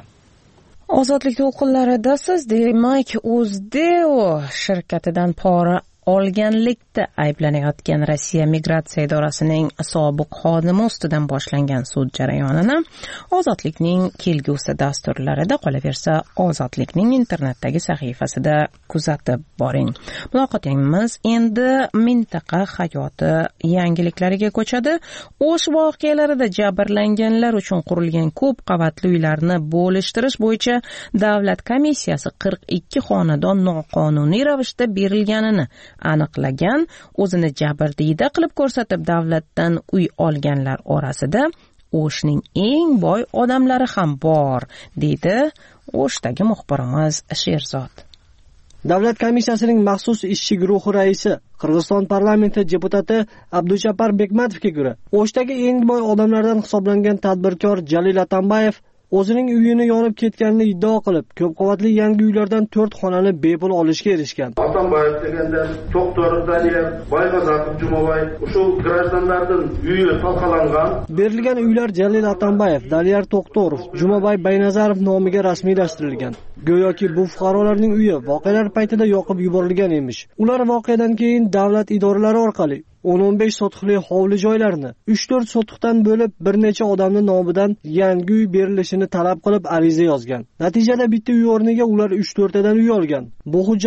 Ozodlik to'lqinlaridasiz, demak, UzDeo shirkatidan pora olganlikda ayblanayotgan Rossiya migratsiya idorasining sobiq xodimi ustidan boshlangan sud jarayonini Ozodlikning kelgusi dasturlarida, qolaversa Ozodlikning internetdagi sahifasida kuzatib boring. Muloqotimiz endi mintaqa hayoti yangiliklariga ko'chadi. O'sh voqealarida jabrlanganlar uchun qurilgan ko'p qavatli uylarni bo'lishtirish bo'yicha davlat komissiyasi 42 xonadon noqonuniy ravishda berilganini aniqlagan. O'zini jabrdiyda qilib ko'rsatib davlatdan uy olganlar orasida O'shning eng boy odamlari ham bor, deydi O'shdagi muxbirimiz Sherzod. Davlat komissiyasining maxsus ishchi guruhi raisi, Qirg'iziston parlamenti deputati Abduchapar Bekmatovga ko'ra, O'shdagi eng boy odamlardan hisoblangan tadbirkor Jalil Atambayev o'zining uyini yonib ketganini iddao qilib, ko'p qavatli yangi uylardan 4 xonani bepul olishga erishgan. Atambayev deganda Doktor Daniel Bayg'azatov Jumobay shu grajdanlardan uyi talqalangan. Berilgan uylar Jalil Atambayev, Daliyar To'xtorov, Jumobay Baynazarov nomiga rasmiylashtirilgan. Go'yoki bu fuqarolarning uyi voqealar paytida yoqib yuborilgan emish. Ular voqeadan keyin davlat idoralari orqali 10-15 sotixli hovli joylarni 3-4 sotiqdan bo'lib bir necha odamning nomidan yangi uy berilishini talab qilib ariza yozgan. Natijada bitta uy o'rniga ular 3-4 tadan uy olgan. Bu hujjatlar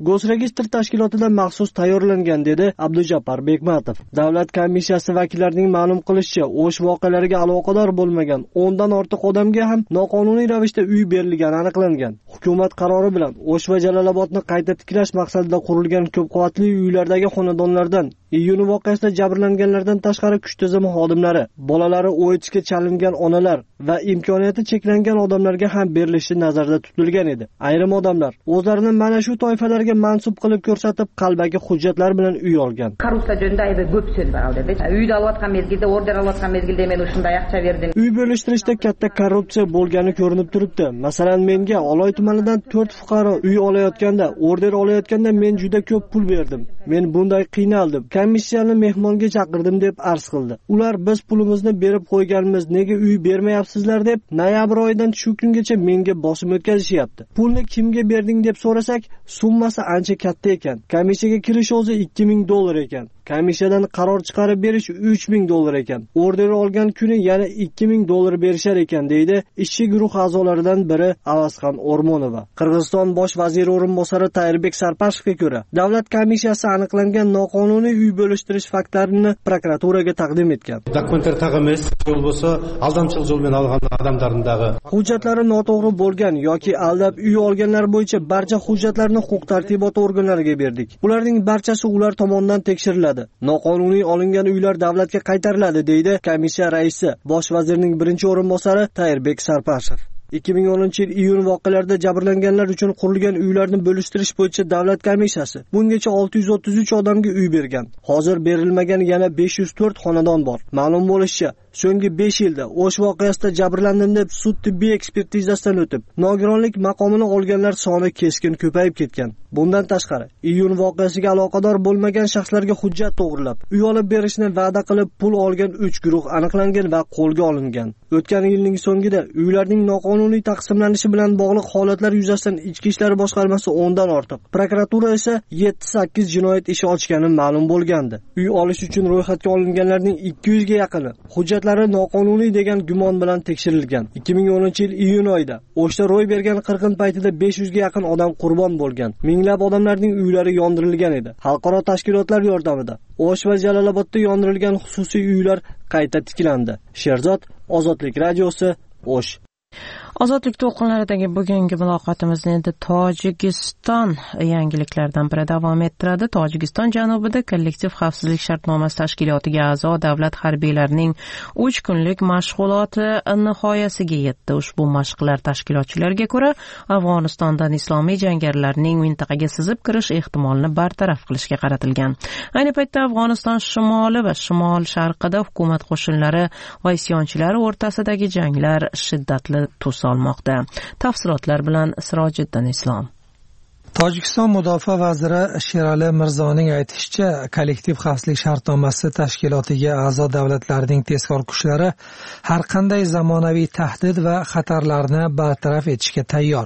Gosregistr tashkilotidan maxsus tayyorlangan, dedi Abdujabbor Bekmatov. Davlat komissiyasi vakillarining ma'lum qilishicha, O'sh voqealariga aloqador bo'lmagan 10 dan ortiq odamga ham noqonuniy ravishda uy berilgani aniqlangan. Hukumat qarori bilan O'sh va Jalolobodni qayta tiklash maqsadida qurilgan ko'p qavatli uylardagi xonadonlardan iyun voqeasida jabrlanganlardan tashqari kuch tizimi xodimlari, bolalari o'yitishga chalingan onalar va imkoniyati cheklangan odamlarga ham berilishi nazarda tutilgan edi. Ayrim odamlar o'zlarini mana shu toifalarga mansub qilib ko'rsatib, qalbaki hujjatlar bilan uy olgan. Korrupsiya jo'nida aybi ko'p so'z bor dedi. Uyda olayotgan mezgilda, order olayotgan mezgilda men shunday ақша berdim. Uy bo'lishtirishda katta korrupsiya bo'lgani ko'rinib turibdi. Masalan, menga Oloy tumanidan 4 fuqaro uy olayotganda, order olayotganda men juda ko'p pul berdim. Men bunday qiynaldim. Komissiyani mehmonga chaqirdim deb arz qildi. Ular biz pulimizni berib qo'yganmiz, nega uy bermayapsizlar deb noyabr oyidan shu kungacha menga bosim o'tkazishyapti. Pulni kimga berding deb so'rasak, summasi ancha katta ekan. Komissiyaga kirish o'zi $2000 ekan. Komissiyadan qaror chiqarib berish $3000 ekan. Order olgan kuni yana $2000 berishar ekan, deydi ishchi guruh a'zolaridan biri Avazxon O'rmonova. Qirg'iziston bosh vaziri o'rinbosari Tayrbek Sarpashevga ko'ra, davlat komissiyasi aniqlangan noqonuniy uy bo'lishtirish faktlarini prokuraturaga taqdim etgan. Dokumentlar taqimiz bo'lsa, aldamchilik yo'ldan olgan odamlarning hujjatlari noto'g'ri bo'lgan yoki aldab uy olganlar bo'yicha barcha hujjatlarni huquq-tartibot organlariga berdik. Ularning barchasi ular tomonidan tekshiriladi. Noqonuniy olingan uylar davlatga qaytariladi, deydi komissiya raisi, bosh vazirning birinchi o'rinbosari Tayrbek Sarpashev. 2010-yil iyun voqealarida jabrlanganlar uchun qurilgan uylarni bo'lishtirish bo'yicha davlat komissiyasi bungacha 633 odamga uy bergan. Hozir berilmagan yana 504 xonadon bor. Ma'lum bo'lishicha, so'nggi 5 yilda O'sh voqeasida jabrlandim deb sud tibbiy ekspertizasidan o'tib, nogironlik maqomini olganlar soni keskin ko'payib ketgan. Bundan tashqari, iyun voqeasiga aloqador bo'lmagan shaxslarga hujjat to'g'rilab, uy olib berishni va'da qilib pul olgan 3 guruh aniqlangan va qo'lga olingan. O'tgan yilning so'ngida uylarning noqonuniy taqsimlanishi bilan bog'liq holatlar yuzasidan Ichki ishlar boshqarmasi 10 dan ortiq, prokuratura esa 7-8 jinoyat ishi ochgani ma'lum bo'lgandi. Uy olish uchun ro'yxatga olinganlarning 200 ga yaqini hujjatlari noqonuniy degan gumon bilan tekshirilgan. 2010-yil iyun oyida O'shda ro'y bergan qirg'in paytida 500 ga yaqin odam qurbon bo'lgan. Minglab odamlarning uylari yondirilgan edi. Xalqaro tashkilotlar yordamida O'sh va Jalolobodda yondirilgan xususiy uylar qayta tiklandi. Sherzod, Ozodlik radiosi, O'sh. Ozodlik to'lqinlaridagi bugungi muloqotimizni endi Tojikiston yangiliklaridan biri davom ettiradi. Tojikiston janubida kollektiv xavfsizlik shartnomasi tashkilotiga a'zo davlat harbiylarining 3 kunlik mashg'uloti nihoyasiga yetdi. Ushbu mashqlar tashkilotchilarga ko'ra Afg'onistondan islomiy jangarilarning mintaqaga sizib kirish ehtimolini bartaraf qilishga qaratilgan. Ayni paytda Afg'oniston shimoli va shimol sharqida hukumat qo'shinlari va isyonchilar o'rtasidagi janglar shiddatli tus olmoqda. Tafsilotlar bilan Sirojiddin Islom. Tojikiston mudofaa vaziri Sherali Mirzoning aytishicha, kollektiv xavfsizlik shartnomasi tashkilotiga a'zo davlatlarning tezkor kuchlari har qanday zamonaviy tahdid va xatarlarni bartaraf etishga tayyor.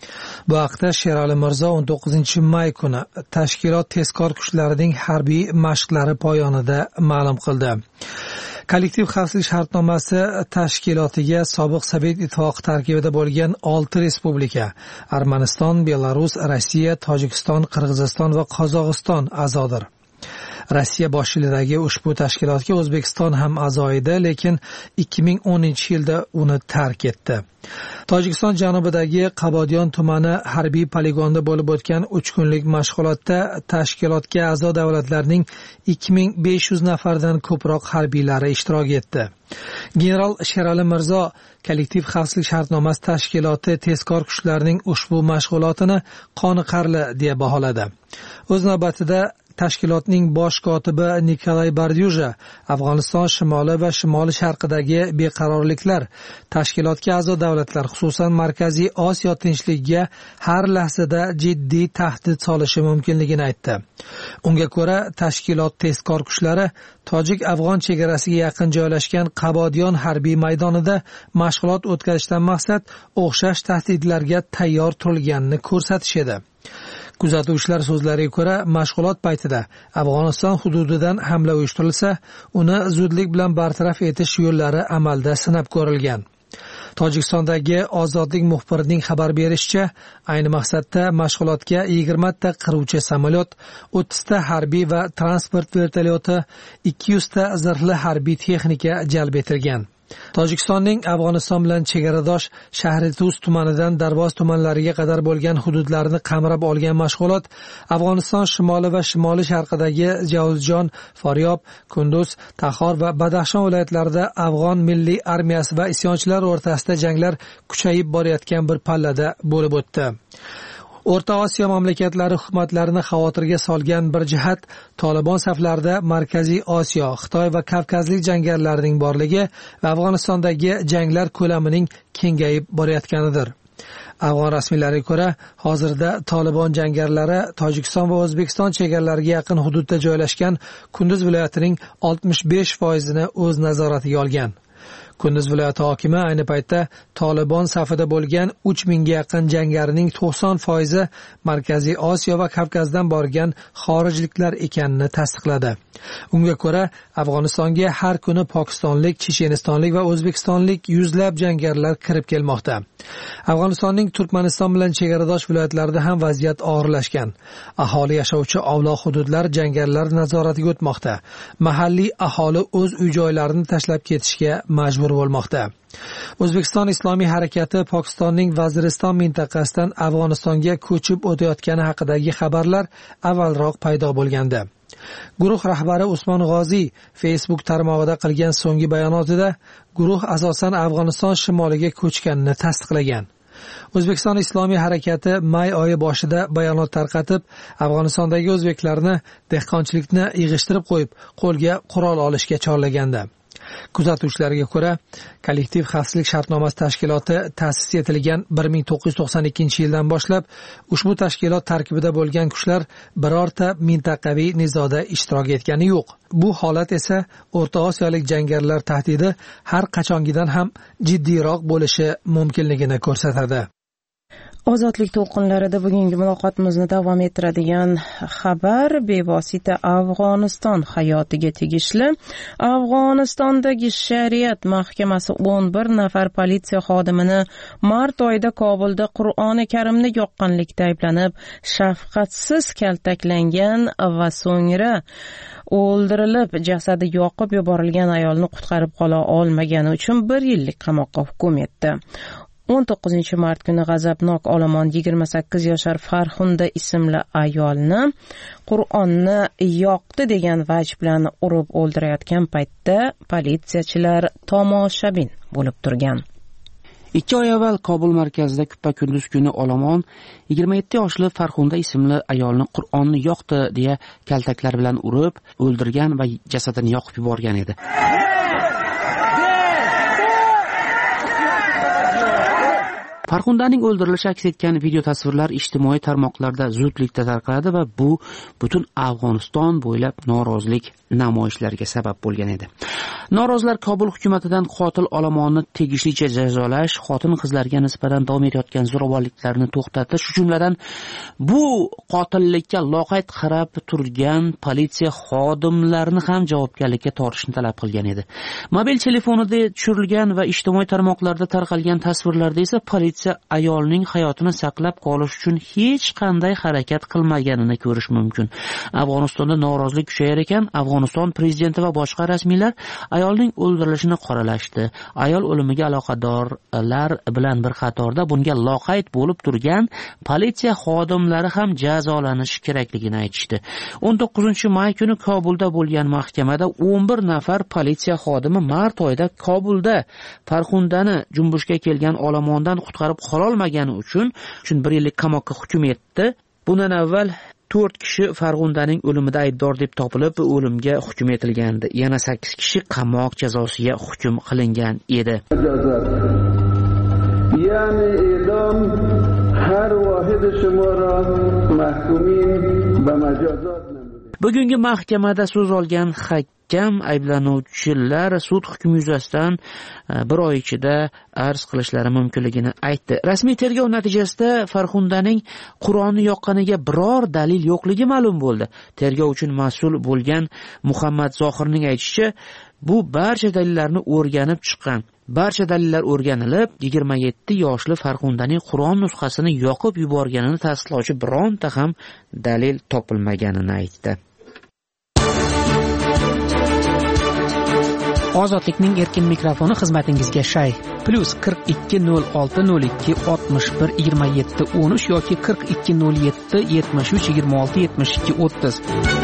Bu haqda Sherali Mirzo 19-may kuni tashkilot tezkor kuchlarining harbiy mashqlari poyonida ma'lum qildi. Kollektiv xavfsizlik shartnomasi tashkilotiga sobiq Sovet ittifoqi tarkibida bo'lgan 6 respublika – Armaniston, Belarus, Rossiya, Tojikiston, Qirg'iziston va Qozog'iston a'zodir. Rossiya boshchiligidagi ushbu tashkilotga O'zbekiston ham a'zo edi, lekin 2010-yilda uni tark etdi. Tojikiston janubidagi Qabodiyon tumani harbiy poligonda bo'lib o'tgan 3 kunlik mashg'ulotda tashkilotga a'zo davlatlarning 2500 nafardan ko'proq harbiylari ishtirok etdi. General Sherali Mirzo kollektiv xavfsizlik shartnomasi tashkiloti tezkor kuchlarining ushbu mashg'ulotini qoniqarli deya baholadi. O'z navbatida tashkilotning bosh kotibi Nikolay Bardyuja Afg'oniston shimoli va shimoli sharqidagi beqarorliklar tashkilotga a'zo davlatlar, xususan Markaziy Osiyo tinchligiga har lahzada jiddiy tahdid solishi mumkinligini aytdi. Unga ko'ra, tashkilot tezkor kuchlari tojik-afg'on chegarasiga yaqin joylashgan Qabodiyon harbiy maydonida mashg'ulot o'tkazishdan maqsad o'xshash tahdidlarga tayyor turilganini ko'rsatish edi. Kuzatuvchilar so'zlariga ko'ra, mashg'ulot paytida Afg'oniston hududidan hamla uyushtirilsa, uni zudlik bilan bartaraf etish yo'llari amalda sinab ko'rilgan. Tojikistondagi Ozodlik muxbirining xabar berishicha, ayni maqsadda mashg'ulotga 20 ta qiruvchi samolyot, 30 ta harbiy va transport vertolyoti, 200 ta zirhli harbiy texnika jalb etilgan. Tojikistonning Afg'oniston bilan chegaradosh Shahri-Tuz tumanidan Darvoz tumanlariga qadar bo'lgan hududlarni qamrab olgan mashg'ulot Afg'oniston shimoli va shimoli sharqidagi Javuzjon, Faryob, Kunduz, Taxor va Badaxshon viloyatlarida Afg'on milliy armiyasi va isyonchilar o'rtasida janglar kuchayib borayotgan bir pallada bo'lib o'tdi. O'rta Osiyo mamlakatlari hukumatlarini xavotirga solgan bir jihat Tolibon saflarida Markaziy Osiyo, Xitoy va Kavkazlik jangarilarning borligi va Afg'onistondagi janglar ko'lamining kengayib borayotganidir. Afg'on rasmiylariga ko'ra, hozirda Tolibon jangarilari Tojikiston va O'zbekiston chegaralariga yaqin hududda joylashgan Kunduz viloyatining 65% o'z nazoratiga olgan. Kunduz viloyati hokimi ayni paytda Tolibon safida bo'lgan 3000 ga yaqin jangarining 90% Markaziy Osiyo va Kavkazdan borgan xorijliklar ekanini tasdiqladi. Unga ko'ra, Afg'onistonga har kuni Pokistonlik, Chechenistonlik va O'zbekistonlik yuzlab jangarilar kirib kelmoqda. Afg'onistonning Turkmaniston bilan chegaradosh viloyatlarida ham vaziyat og'irlashgan. Aholi yashovchi ovloq hududlar jangarilar nazoratiga o'tmoqda. Mahalliy aholi o'z uy-joylarini tashlab ketishga majbur bo'lmoqda. O'zbekiston Islomiy harakati Pokistonning Vaziriston mintaqasidan Afg'onistonga ko'chib o'tayotgani haqidagi xabarlar avvalroq paydo bo'lgandi. Guruh rahbari Usmon G'oziy Facebook tarmog'ida qilgan so'nggi bayonotida guruh asosan Afg'oniston shimoliga ko'chganini tasdiqlagan. O'zbekiston Islomiy harakati may oyi boshida bayonot tarqatib, Afg'onistondagi o'zbeklarni dehqonchilikni yig'ishtirib qo'yib, qo'lga qurol olishga chorlagandi. Kuzatuvchilarga ko'ra, kollektiv xavfsizlik shartnomasi tashkiloti ta'sis etilgan 1992-yildan boshlab ushbu tashkilot tarkibida bo'lgan kuchlar birorta mintaqaviy nizoda ishtirok etgani yo'q. Bu holat esa O'rta Osiyolik jangarilar tahdidi har qachongidan ham jiddiyroq bo'lishi mumkinligini ko'rsatadi. Ozodlik to'lqinlarida bugungi muloqotimizni davom ettiradigan xabar bevosita Afg'oniston hayotiga tegishli. Afg'onistondagi shariat mahkamasi 11 nafar politsiya xodimini mart oyida Kobulda Qur'oni Karimni yoqqanlikda ayblanib, shafqatsiz kaltaklangan va so'ngra o'ldirilib, jasadi yoqib yuborilgan ayolni qutqarib qola olmagani uchun 1 yillik qamoqqa hukm etdi. 19 mart kuni g'azabnok olomon 28 yoshar Farxunda ismli ayolni Qur'onni yoqdi degan vaj bilan urib o'ldirayotgan paytda politsiyachilar tomoshabin bo'lib turgan. 2 oy avval Kobul markazida kuppa-kunduz kuni olomon 27 yoshli Farxunda ismli ayolni Qur'onni yoqdi deya kaltaklar bilan urib o'ldirgan va jasadini yoqib yuborgan edi. Farxundaning o'ldirilishi aks etgan video tasvirlar ijtimoiy tarmoqlarda zudlikda tarqaldi va bu butun Afg'oniston bo'ylab norozilik namoyishlariga sabab bo'lgan edi. Norozilar Kobul hukumatidan qotil olomonni tegishlicha jazolash, xotin-qizlarga nisbatan davom etayotgan zo'ravonliklarni to'xtatish, shu jumladan bu qotillikka loqayd qarab turgan politsiya xodimlarini ham javobgarlikka tortishni talab qilgan edi. Mobil telefonida tushirilgan va ijtimoiy tarmoqlarda tarqalgan tasvirlarda esa politsiya ayolning hayotini saqlab qolish uchun hech qanday harakat qilmaganini ko'rish mumkin. Afg'onistonda norozilik kuchayar ekan, Afg'oniston prezidenti va boshqa rasmiylar ayolning o'ldirilishini qoralashdi. Ayol o'limiga aloqadorlar bilan bir qatorda bunga loqayd bo'lib turgan politsiya xodimlari ham jazolanishi kerakligini aytishdi. 19-may kuni Kobulda bo'lgan mahkamada 11 nafar politsiya xodimi mart oyida Kobulda Farxundani junbushga kelgan olomondan qutqarib qololmagani uchun 1 yillik qamoqqa hukm etdi. Bundan avval 4 kishi Farxundaning o'limida aybdor deb topilib, o'limga hukm etilgandi. Yana 8 kishi qamoq jazosiga hukm qilingan edi. Ya'ni e'dom har vahid shuma ra mahkumin ba majazot. Bugungi mahkamada so'z olgan mustahkam ayblanuvchilar sud hukmi yuzasidan bir oy ichida arz qilishlari mumkinligini aytdi. Rasmiy tergov natijasida Farxundaning Qur'onni yoqqaniga biror dalil yo'qligi ma'lum bo'ldi. Tergov uchun mas'ul bo'lgan Muhammad Zohirning aytishicha, bu barcha dalillarni o'rganib chiqqan. Barcha dalillar o'rganilib, 27 yoshli Farxundaning Qur'on nusxasini yoqib yuborganini tasdiqlovchi bironta ham dalil topilmaganini aytdi. Ozodlikning erkin mikrofoni xizmatingizga shay. +420202612713 yoki 420773267230.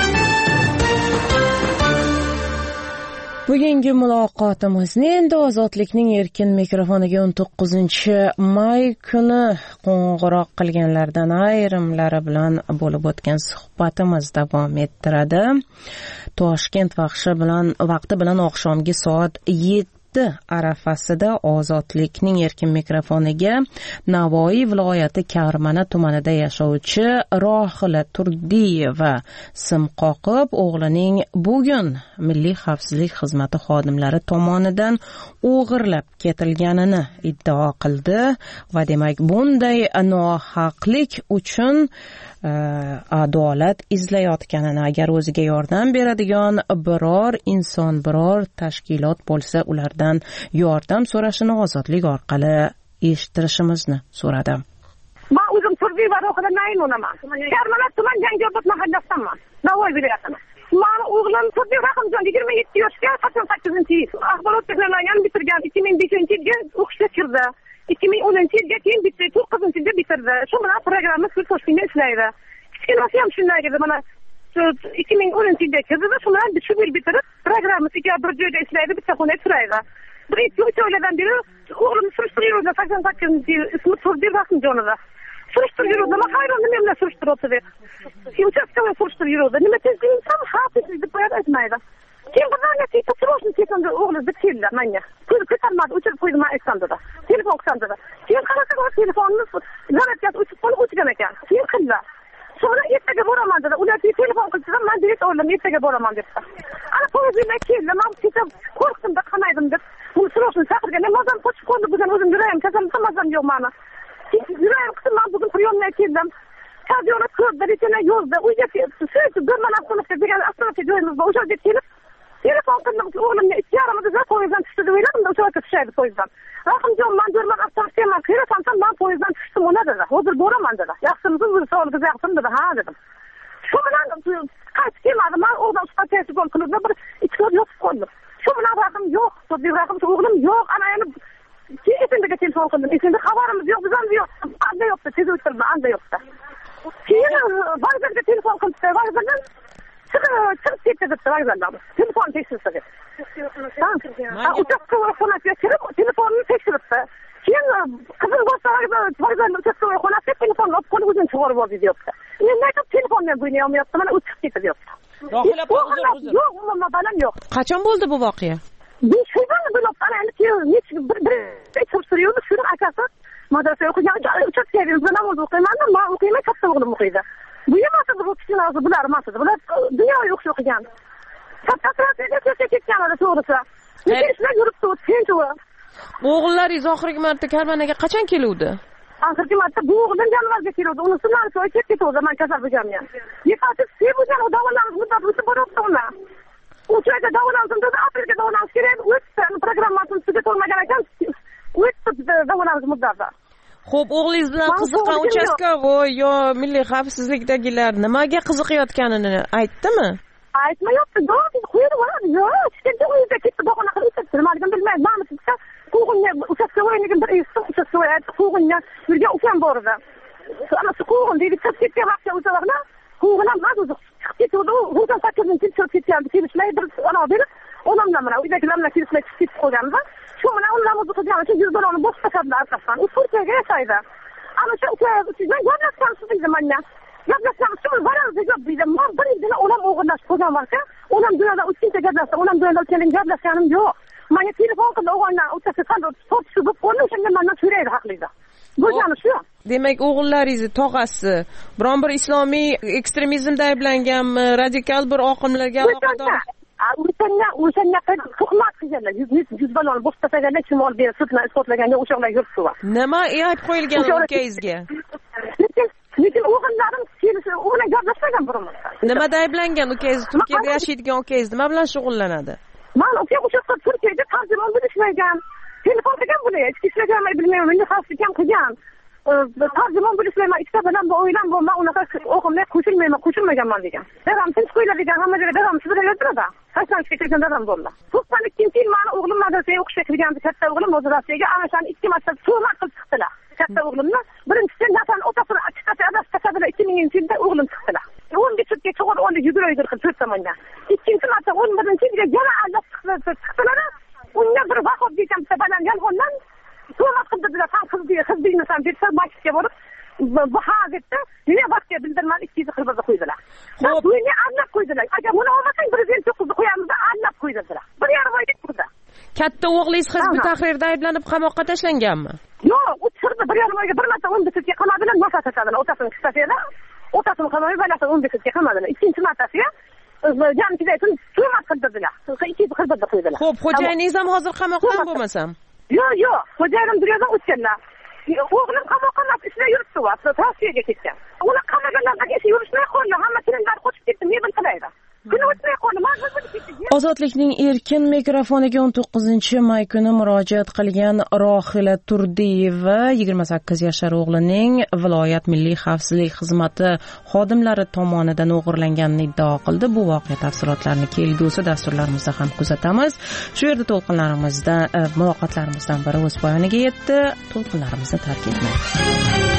Bugungi muloqotimizni endi Ozodlikning erkin mikrofoniga 19-may kuni qo'ng'iroq qilganlardan ayrimlari bilan bo'lib o'tgan suhbatimiz davom ettiradi. Toshkent vaqti bilan oqshomgi soat 7 arafasida Ozodlikning erkin mikrofoniga Navoiy viloyati Karmana tumanida yashovchi Rohila Turdiyeva sim qoqib, o'g'lining bugun Milliy xavfsizlik xizmati xodimlari tomonidan o'g'irlab ketilganini iddao qildi va demak bunday nohaqlik uchun adolat izlayotganini, agar o'ziga yordam beradigan biror inson, biror tashkilot bo'lsa, ulardan yordam so'rashini Ozodlik orqali eshittirishimizni so'radi. Men o'zim Turdiyeva Rohila Naymunaman. Karmana tuman Jangiobod mahallasidanman. Navoiy viloyatidan. Meni o'g'lim Turdiyeva Rahimjon 27 yoshga 88-yil axborot texnologiyani bitirgan, 2005-yilga o'qishga kirdi. 2010-yilga keyin bitirdi, 9-yilda bitirdi. Shu bilan programma Toshkentda ishlaydi. Kichkinasi ham shunday edi. Mana 2010-yilda kirdi, shu bilan shu yil bitirib, programmasiga bir joyda ishlaydi, bitta xonada turadi. Bir 2 oylardan beri o'g'lim surishtiruv 88-yil ismi Turdiyeva Rahimjonova. Surishtiruv yurdi, men hayron nima bilan surishtiryapti. Uchastkavoy surishtiruv yurdi. Nima tezliksam, xavfsizlik deb aytmaydi. Keyin birdan ketib turishni ketdi, o'g'lim deb keldi menga. Ko'tarmadi, o'chirib qo'ydi, men aytsamda. Telefon qilsamda. Keyin qarasa, telefonni zaryadkasi o'chib qolib o'chgan ekan. Keyin qildi. Sonra ertaga boraman dedi. Ularga telefon qilsa, men direkt o'g'lim ertaga boraman debdi. Ana poyezda keldi, men ketib qo'rqdim da qamaydim deb. Uni surishni chaqirgan. Mazam qochib qoldi, bugun o'zim yurayim, kasallikda mazam yo'q meni. Yurayim qildim, men bugun priyomga keldim. Kadiyona ko'rdi, retena yozdi. Uyga kelib, bir mana avtobusga degan avtobusga joyimiz bor. O'sha yerga kelib telefon qildim, o'g'limga 2:30da poyezddan tushdi deb o'yladim, o'sha yerga tushaydi poyezddan. Rahimjon, men durman avtobusga men qirasan, men poyezddan tushdim ona dedi. Hozir boraman dedi. Yaxshimisiz, o'zi sog'ligingiz yaxshimi dedi. Ha dedim. Shu bilan qaytib kelmadim. Men o'g'lim ustatasi gol qilib bir 2 soat yotib qoldim. Shu bilan rahim yo'q, rahim o'g'lim yo'q. Ana yana esindiga telefon qildim. Esinde xabarimiz yo'q, bizdan yo'q. Anda yo'qda, tez o'tirma, anda yo'qda. Keyin vokzalga telefon qildi. Vokzaldan chiqib ketdi deb vokzaldan. Telefon tekshirdi. Uchastkavoy xonasiga kirib, telefonni tekshiribdi. Keyin qizim boshqalarga vokzalda uchastkavoy xonasiga telefonni olib qo'yib o'zini chiqarib oldi deyapti. Men aytib telefondan bo'ynayolmayapti, mana o'chib ketdi deyapti. Rohila yo'q, umuman balam yo'q. Qachon bo'ldi bu voqea? Shundan bo'lib qoldi, surishtiryapti. Shuni akasi madrasa o'qigan, uchastkavoy bilan namoz o'qiyman, men o'qiyman, katta o'g'lim o'qiydi. Bu emasdi, bu kichkina bular emasdi. Bular dunyoga o'qigan. Kattalarga ketganlar to'g'risi. Lekin ishlar yuribdi, tinch. O'g'illaringiz oxirgi marta Karmanaga qachon keluvdi? Oxirgi marta bu o'g'lim yanvarga keluvdi. Unisidan so'y ketdi, men kasal bo'lganman. Yeqati sevgan davolanib muddat o'tib boryapti ular. O'shaga davolandim dedi, aprelga davolanish kerak. O'tdi, programmasini tugatolmagan ekan. O'tdi davolanish muddati. Xo'p, o'g'lingiz bilan qiziqqan uchastkavoy yo milliy xavfsizlikdagilar nimaga qiziqayotganini aytdimi? Aytmayapti, do'st qo'ydi, yo'q, kichkina uyda ketdi, bahona qilib o'tdi. Nimaligini bilmayman. Men sizga qo'g'inga uchastkavoyniga bir eshitdim, uchastkavoy aytdi, qo'g'inga yurgan ukam bor edi. Ana shu qo'g'in deydi, chiqib ketgan vaqtda o'sha vaqtda qo'g'in ham chiqib ketdi, u 8-yil chiqib ketgan, kelishlar bir ana berib, onamdan mana uydagilarga kelishlar chiqib ketib qolganda, shu bilan ular namoz o'qigan uchun yurdolarni boshqa tashlab orqasidan. U Turkiyaga yashaydi. Ana shu ukam gaplashgan sizga menga. Gaplashgan shu varazda gap deydi. Men bir yilda onam o'g'irlashib qo'ygan vaqtda, onam dunyoda o'tkincha gaplashdi. Onam dunyoda o'tganlik gaplashganim yo'q. Menga telefon qildi, o'g'illar o'tsa qanday tortishib bo'lib, o'shanga mendan so'raydi haqliga. Bo'lgani shu. Demak, o'g'illaringiz tog'asi biron bir islomiy ekstremizmda ayblanganmi, radikal bir oqimlarga aloqador? o'shanga tuhmat qilganlar. 100 ballon bo'sh tashlaganlar, kim olib berib sudni isbotlaganda o'shalar yuribdi. Nima ayb qo'yilgan ukangizga? Lekin o'g'illarim kelishib, u bilan gaplashmagan biroz. Nimada ayblangan ukangiz? Turkiyada yashaydigan ukangiz nima bilan shug'ullanadi? Men o'sha Turkiyada tarjimon bo'lib ishlagan. Telefon qilgan bular, ichki ishlaganmi bilmayman, meni xavfsizlik ham qilgan. Tarjimon bo'lib ishlayman, ikkita bilan bu o'ylam bu, men unaqa o'qimga qo'shilmaganman degan. Dadam tinch qo'ylar degan, hamma joyda dadam shu bilan yuradi. Tashlanishga kirgan dadam bo'ldi. 92-yil meni o'g'lim madrasaga o'qishga kirgandi, katta o'g'lim o'zi Rossiyaga, ana shani 2 marta tuhmat qilib chiqdilar. Katta o'g'limni birinchisi nafan otasini chiqarsa adashtirdilar, 2000-yilda o'g'lim chiqdilar. 11 sutka cho'g'ir oldi yuguraydir qilib 4 tomondan. Ikkinchi marta 11-yilga yana aldab chiqdilar. Unga bir vaqt degan bitta baland yolg'ondan tuhmat qildilar. Ham qizdingmi san deb masjidga borib bu hozirda nima vaqtga bildirmani 200 qilib qo'ydilar. Xo'p, buni anlab qo'ydilar. Agar buni olmasang prezident qizni qo'yamiz deb anlab qo'ydilar. 1,5 oylik turdi. Katta o'g'lingiz hizbiy tahrirda ayblanib qamoqqa tashlanganmi? Yo'q, u turdi 1,5 oyga bir marta 11 sutka qamadilar, nafas tashladilar. Otasini qistasida, otasini qamoqqa balasi 11 sutka qamadilar. Ikkinchi martasiga jamkida tuhmat qildilar. 200 qilib qo'ydilar. Xo'p, xo'jayiningiz ham hozir qamoqdan bo'lmasam? Yo'q, xo'jayinim dunyodan o'tganlar. O'g'lim qamoqqa ishlab yuribdi, Rossiyaga ketgan. Uni qamaganlardan ish yurishmay qoldi, hamma tilinlar qochib ketdi, ne bilqilaydi. Kuni o'tmay qoldi, Ozodlikning erkin mikrofoniga 19-may kuni murojaat qilgan Rohila Turdiyeva 28 yashar o'g'lining viloyat milliy xavfsizlik xizmati xodimlari tomonidan o'g'irlanganini iddao qildi. Bu voqea tafsilotlarini kelgusi dasturlarimizda ham kuzatamiz. Shu yerda to'lqinlarimizda muloqotlarimizdan biri o'z poyoniga yetdi. To'lqinlarimizni tark etmang.